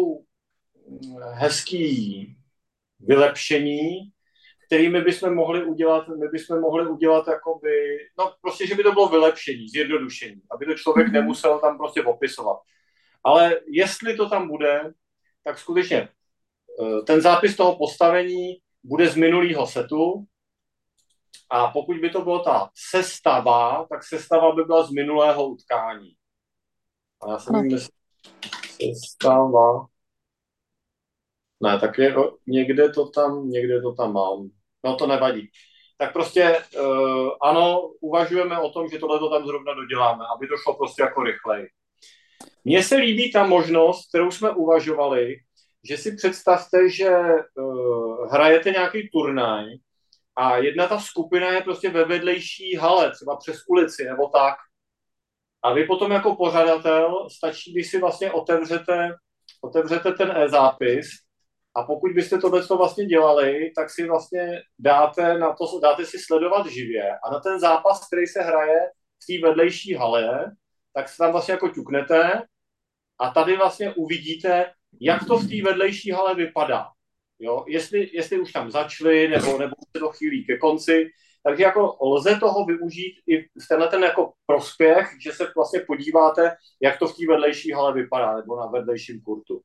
hezký vylepšení, který my bychom mohli udělat jakoby, no prostě, že by to bylo vylepšení, zjednodušení, aby to člověk nemusel tam prostě opisovat. Ale jestli to tam bude, tak skutečně ten zápis toho postavení bude z minulého setu a pokud by to bylo ta sestava, tak sestava by byla z minulého utkání. A já jsem myslím, sestava. Ne, tak někde to tam mám. No to nevadí. Tak prostě ano, uvažujeme o tom, že tohle to tam zrovna doděláme, aby to šlo prostě jako rychleji. Mně se líbí ta možnost, kterou jsme uvažovali, že si představte, že hrajete nějaký turnaj a jedna ta skupina je prostě ve vedlejší hale, třeba přes ulici nebo tak. A vy potom jako pořadatel stačí, když si vlastně otevřete ten e-zápis a pokud byste tohle vlastně dělali, tak si vlastně dáte si sledovat živě a na ten zápas, který se hraje v té vedlejší hale, tak se tam vlastně jako ťuknete a tady vlastně uvidíte, jak to v té vedlejší hale vypadá. Jo? Jestli už tam začali, nebo se to chýlí ke konci. Takže jako lze toho využít i v ten jako prospěch, že se vlastně podíváte, jak to v té vedlejší hale vypadá, nebo na vedlejším kurtu.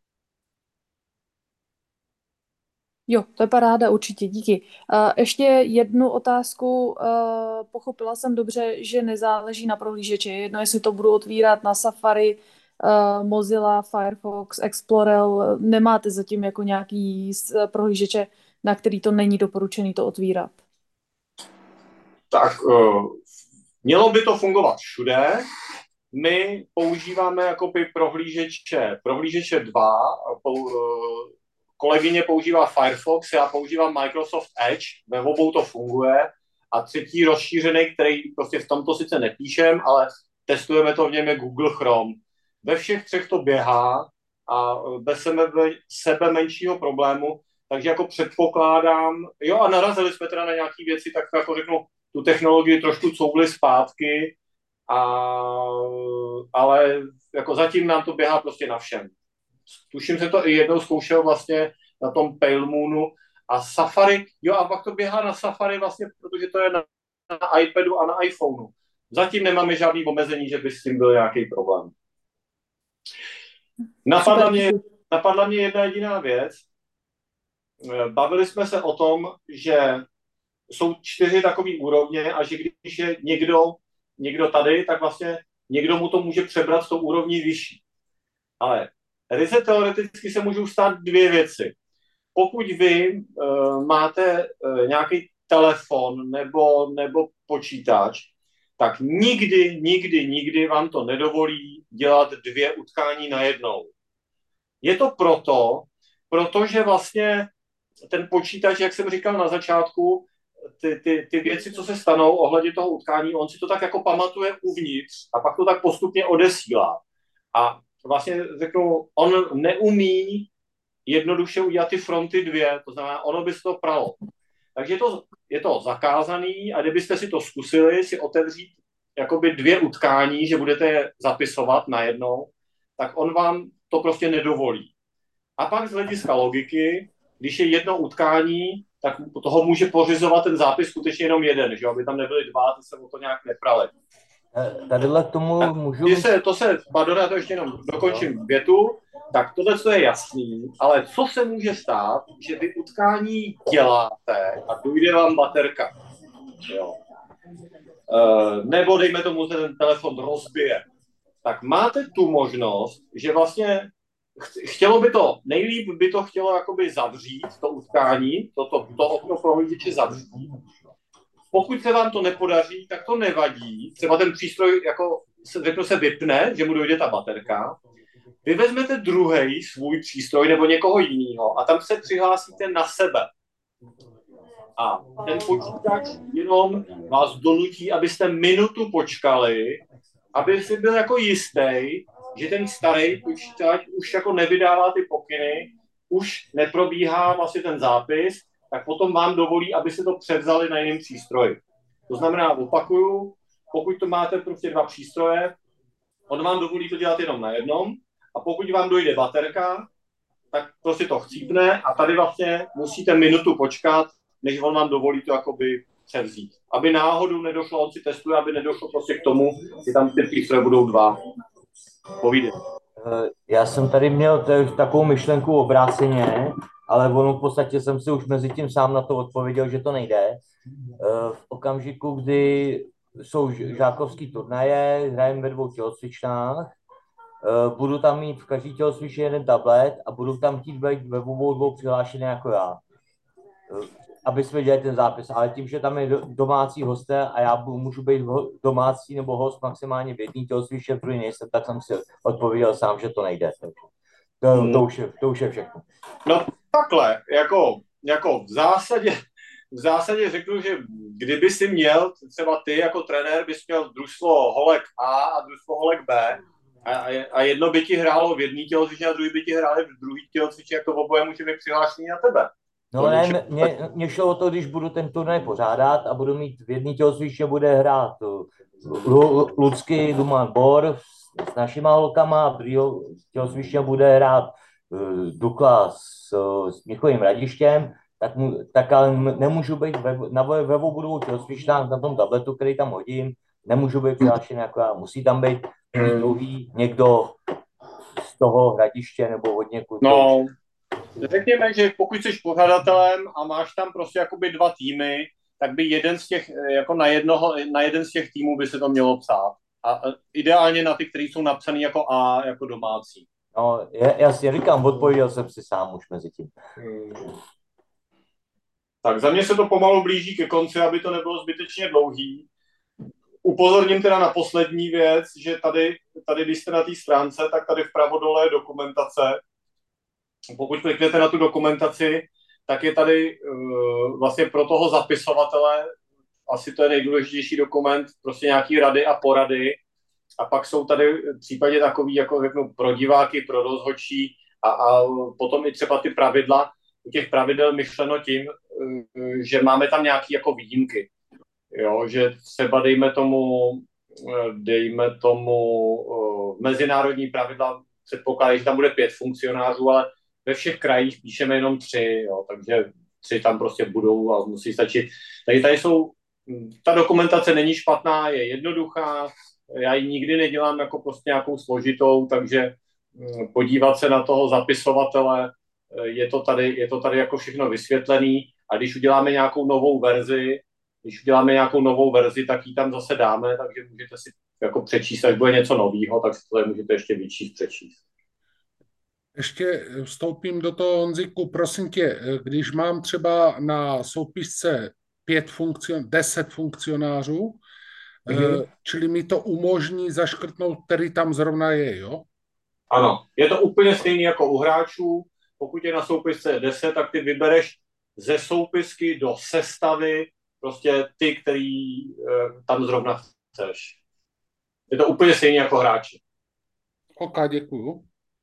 Jo, to je paráda, určitě, díky. Ještě jednu otázku. Pochopila jsem dobře, že nezáleží na prohlížeči. Jedno, jestli to budu otvírat na Safari, Mozilla, Firefox, Explorer. Nemáte zatím jako nějaký prohlížeče, na který to není doporučený to otvírat? Tak mělo by to fungovat všude. My používáme jakoby prohlížeče 2. Kolegyně používá Firefox, já používám Microsoft Edge, ve obou to funguje. A třetí rozšířený, který prostě v tomto sice nepíšem, ale testujeme to v něm, je Google Chrome. Ve všech třech to běhá a bez sebe menšího problému, takže jako předpokládám, jo a narazili jsme teda na nějaké věci, tak jako řeknu, tu technologii trošku couvli zpátky, ale jako zatím nám to běhá prostě na všem. Tuším se to i jednou zkoušel vlastně na tom Pale Moonu a Safari, jo a pak to běhá na Safari vlastně, protože to je na iPadu a na iPhoneu. Zatím nemáme žádný omezení, že by s tím byl nějaký problém. Napadla mě jedna jediná věc. Bavili jsme se o tom, že jsou 4 takové úrovně a že když je někdo tady, tak vlastně někdo mu to může přebrat s tou úrovní vyšší. Ale ryze teoreticky se můžou stát 2 věci. Pokud vy máte nějaký telefon nebo počítač, tak nikdy vám to nedovolí dělat 2 utkání najednou. Je to protože vlastně ten počítač, jak jsem říkal na začátku, ty věci, co se stanou ohledně toho utkání, on si to tak jako pamatuje uvnitř a pak to tak postupně odesílá. A vlastně řeknu, on neumí jednoduše udělat ty fronty 2, to znamená, ono by se to pralo. Takže je to zakázaný a kdybyste si to zkusili si otevřít jakoby 2 utkání, že budete je zapisovat najednou, tak on vám to prostě nedovolí. A pak z hlediska logiky, když je jedno utkání, tak toho může pořizovat ten zápis skutečně jenom jeden, že aby tam nebyly 2, ty se o to nějak neprali. Tadyhle k tomu můžu... Pardon, já to ještě jenom dokončím větu, tak tohle je jasný, ale co se může stát, že vy utkání děláte a dojde vám baterka. Jo. Nebo dejme tomu, že ten telefon rozbije. Tak máte tu možnost, že vlastně nejlíp by to chtělo jakoby zavřít, to utkání, to okno prohlížeče zavřít. Pokud se vám to nepodaří, tak to nevadí. Třeba ten přístroj jako se vypne, že mu dojde ta baterka. Vy vezmete druhý svůj přístroj nebo někoho jiného a tam se přihlásíte na sebe. A ten počítač jenom vás donutí, abyste minutu počkali aby si byl jako jistý, že ten starý počítač už jako nevydává ty pokyny, už neprobíhá vlastně ten zápis, tak potom vám dovolí, aby si to převzali na jiném přístroji. To znamená, opakuju, pokud to máte prostě 2 přístroje, on vám dovolí to dělat jenom na jednom a pokud vám dojde baterka, tak prostě to chcípne a tady vlastně musíte minutu počkat, než on vám dovolí to jakoby převzít. Aby náhodou nedošlo, on si testuje, aby nedošlo prostě k tomu, že tam ty přístroje budou 2. Povídej. Já jsem tady měl takovou myšlenku obráceně, ale ono v podstatě jsem si už mezi tím sám na to odpověděl, že to nejde. V okamžiku, kdy jsou žákovský turnaje, hrajeme ve 2 tělocvičnách, budu tam mít v každý tělocvičně jeden tablet a budu tam chtít být ve obou 2 přihlášený jako já, aby jsme dělali ten zápis. Ale tím, že tam je domácí hosté a já můžu být domácí nebo host maximálně v jedný tělocvičně, v druhý nejsem, tak jsem si odpověděl sám, že to nejde. To už je všechno. No takhle, jako v zásadě řeknu, že kdyby si měl, třeba ty jako trenér, bys měl družstvo holek A a družstvo holek B a jedno by ti hrálo v jedné tělocvičně a druhý by ti hráli v druhé tělocvičně, jak to oboje může být přihlášený na tebe. No ne, mě šlo o to, když budu ten turnaj pořádat a budu mít v jedné tělocvičně bude hrát Lucky Duman Bor s našima holkama a v druhé tělocvičně bude hrát Dukla s Michovým Radištěm, tak ale nemůžu být ve obou 2 tělocvičnách na tom tabletu, který tam hodím, nemůžu být přihlášený jako já. Musí tam být druhý někdo z toho Hradiště nebo od někud. No, řekněme, že pokud jsi pořadatelem a máš tam prostě jakoby 2 týmy, tak by jeden z těch, jako na jeden z těch týmů by se to mělo psát. A ideálně na ty, které jsou napsané jako A, jako domácí. No, jasně říkám, odpověděl jsem si sám už mezi tím. Tak za mě se to pomalu blíží ke konci, aby to nebylo zbytečně dlouhý. Upozorním teda na poslední věc, že tady když jste na té stránce, tak tady vpravo dole je dokumentace. Pokud kliknete na tu dokumentaci, tak je tady vlastně pro toho zapisovatele, asi to je nejdůležitější dokument, prostě nějaký rady a porady. A pak jsou tady v případě takový, jako řeknu, pro diváky, pro rozhodčí a potom i třeba ty pravidla. U těch pravidel myšleno tím, že máme tam nějaké jako výjimky. Jo, že třeba dejme tomu mezinárodní pravidla předpokládají, že tam bude 5 funkcionářů, ale ve všech krajích píšeme jenom 3, jo, takže 3 tam prostě budou a musí stačit. Tady jsou, ta dokumentace není špatná, je jednoduchá, já ji nikdy nedělám jako prostě nějakou složitou, takže podívat se na toho zapisovatele, je to tady jako všechno vysvětlený a když uděláme nějakou novou verzi, tak ji tam zase dáme, takže můžete si jako přečíst, až bude něco nového, tak si to můžete ještě vyčíst, přečíst. Ještě vstoupím do toho, Honziku, prosím tě, když mám třeba na soupisce 10 funkcionářů, čili mi to umožní zaškrtnout, který tam zrovna je, jo? Ano, je to úplně stejný jako u hráčů. Pokud je na soupisce 10, tak ty vybereš ze soupisky do sestavy prostě ty, který tam zrovna chceš. Je to úplně stejný jako hráči. OK, děkuju.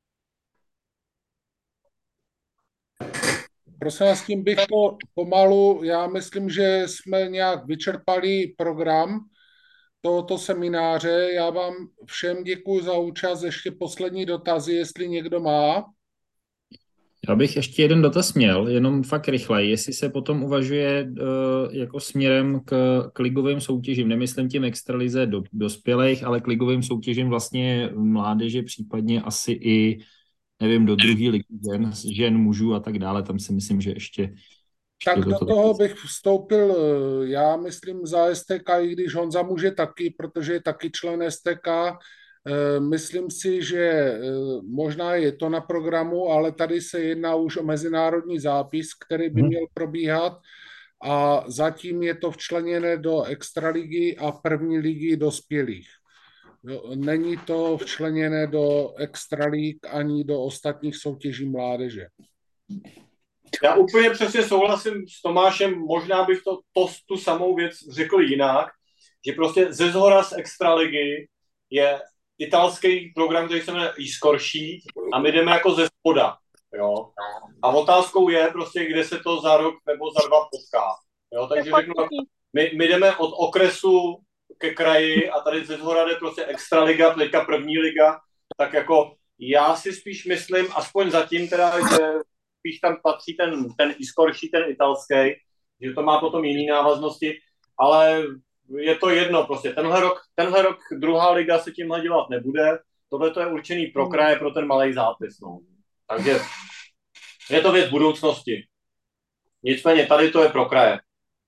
Prosím vás, tím bych to pomalu, já myslím, že jsme nějak vyčerpali program tohoto semináře. Já vám všem děkuji za účast. Ještě poslední dotazy, jestli někdo má. Já bych ještě jeden dotaz měl, jenom fakt rychle, jestli se potom uvažuje jako směrem k ligovým soutěžím, nemyslím tím extralize dospělých, ale k ligovým soutěžím vlastně mládeže, případně asi i, nevím, do druhé ligy žen, mužů a tak dále, tam si myslím, že ještě tak do toho bych vstoupil, já myslím za STK, i když Honza může taky, protože je taky člen STK. Myslím si, že možná je to na programu, ale tady se jedná už o mezinárodní zápis, který by měl probíhat a zatím je to včleněné do extraligy a první ligy dospělých. Není to včleněné do extralíg ani do ostatních soutěží mládeže. Já úplně přesně souhlasím s Tomášem, možná bych tu samou věc řekl jinak, že prostě ze zhora z extraligy je italský program, který se jmenuje eScore Sheet a my jdeme jako ze spoda. Jo? A otázkou je prostě, kde se to za rok nebo za 2 potká. Jo? Takže řeknu, my jdeme od okresu ke kraji a tady ze zhora jde prostě extraliga, teďka první liga, tak jako já si spíš myslím, aspoň zatím teda, že spíš tam patří ten eScore Sheet, ten italský, že to má potom jiný návaznosti, ale je to jedno prostě. Tenhle rok druhá liga se tímhle dělat nebude, tohle to je určený pro kraje, pro ten malý zápis. No. Takže je to věc budoucnosti. Nicméně tady to je pro kraje.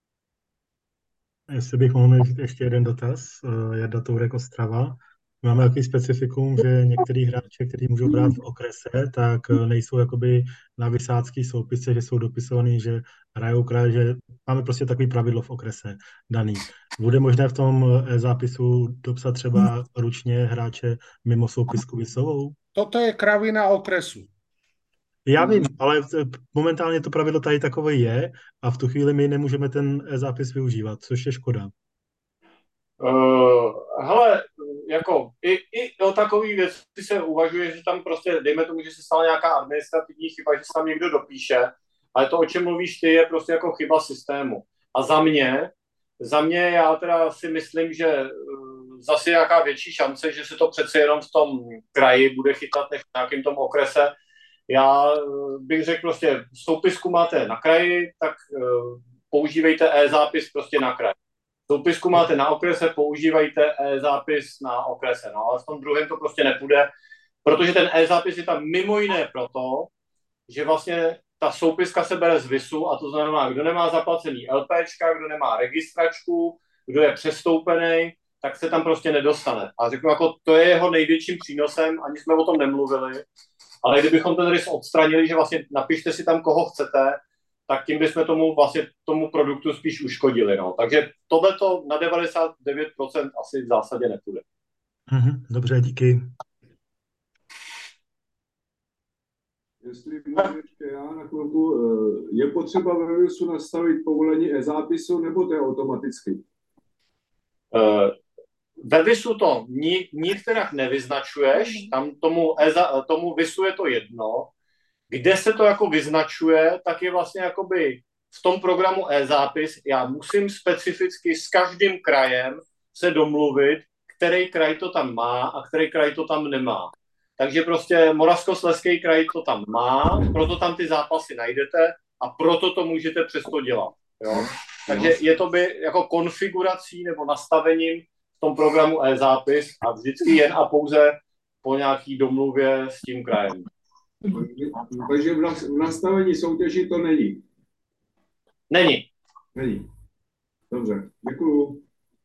Jestli bych mohl mít ještě jeden dotaz, Jarda Tourek Ostrava. Máme jaký specifikum, že některý hráči, kteří můžou hrát v okrese, tak nejsou jakoby na vysácký soupise, že jsou dopisovaný, že hrajou kraje, že máme prostě takový pravidlo v okrese daný. Bude možné v tom zápisu dopsat třeba ručně hráče mimo soupisku Vysovou? Toto je kravina okresu. Já vím, ale momentálně to pravidlo tady takové je a v tu chvíli my nemůžeme ten zápis využívat, což je škoda. Hele, jako i o takový věci se uvažuje, že tam prostě, dejme tomu, že se stala nějaká administrativní chyba, že se tam někdo dopíše, ale to, o čem mluvíš ty, je prostě jako chyba systému. A za mě já teda si myslím, že zase nějaká větší šance, že se to přece jenom v tom kraji bude chytat než v nějakém tom okrese. Já bych řekl prostě, soupisku máte na kraji, tak používejte e-zápis prostě na kraji. Soupisku máte na okrese, používejte e-zápis na okrese, no ale v tom druhém to prostě nepůjde, protože ten e-zápis je tam mimo jiné proto, že vlastně ta soupiska se bere z VISu a to znamená, kdo nemá zaplacený LPčka, kdo nemá registračku, kdo je přestoupený, tak se tam prostě nedostane. A řeknu, jako to je jeho největším přínosem, ani jsme o tom nemluvili, ale kdybychom ten rys odstranili, že vlastně napište si tam, koho chcete, tak tím bychom tomu produktu spíš uškodili. No. Takže tohleto na 99% asi v zásadě nepůjde. Dobře, díky. Jestli můžu ještě já na chvilku, je potřeba ve VISu nastavit povolení e-zápisu, nebo to je automaticky? Ve VISu to nikterak nevyznačuješ, tam tomu VISu je to jedno. Kde se to jako vyznačuje, tak je vlastně jakoby v tom programu e-zápis, já musím specificky s každým krajem se domluvit, který kraj to tam má a který kraj to tam nemá. Takže prostě Moravskoslezský kraj to tam má, proto tam ty zápasy najdete a proto to můžete přesto dělat. Jo? Takže je to by jako konfigurací nebo nastavením v tom programu e-zápis a vždycky jen a pouze po nějaký domluvě s tím krajem. Takže v nastavení soutěži to není? Není. Dobře, děkuju.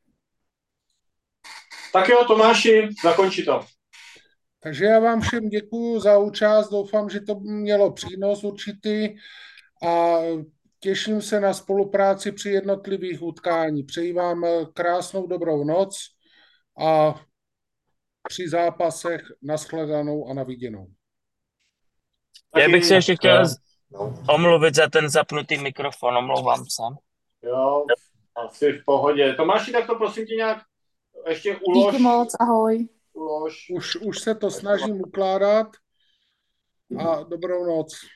Tak jo, Tomáši, zakonči to. Takže já vám všem děkuju za účast, doufám, že to mělo přínos určitý a těším se na spolupráci při jednotlivých utkání. Přeji vám krásnou dobrou noc a při zápasech nashledanou a na viděnou. Já bych se ještě chtěl omluvit za ten zapnutý mikrofon, omlouvám se. Jo, asi v pohodě. Tomáši, tak to prosím tě nějak ještě ulož. Díky moc, ahoj. Už se to snažím ukládat a dobrou noc.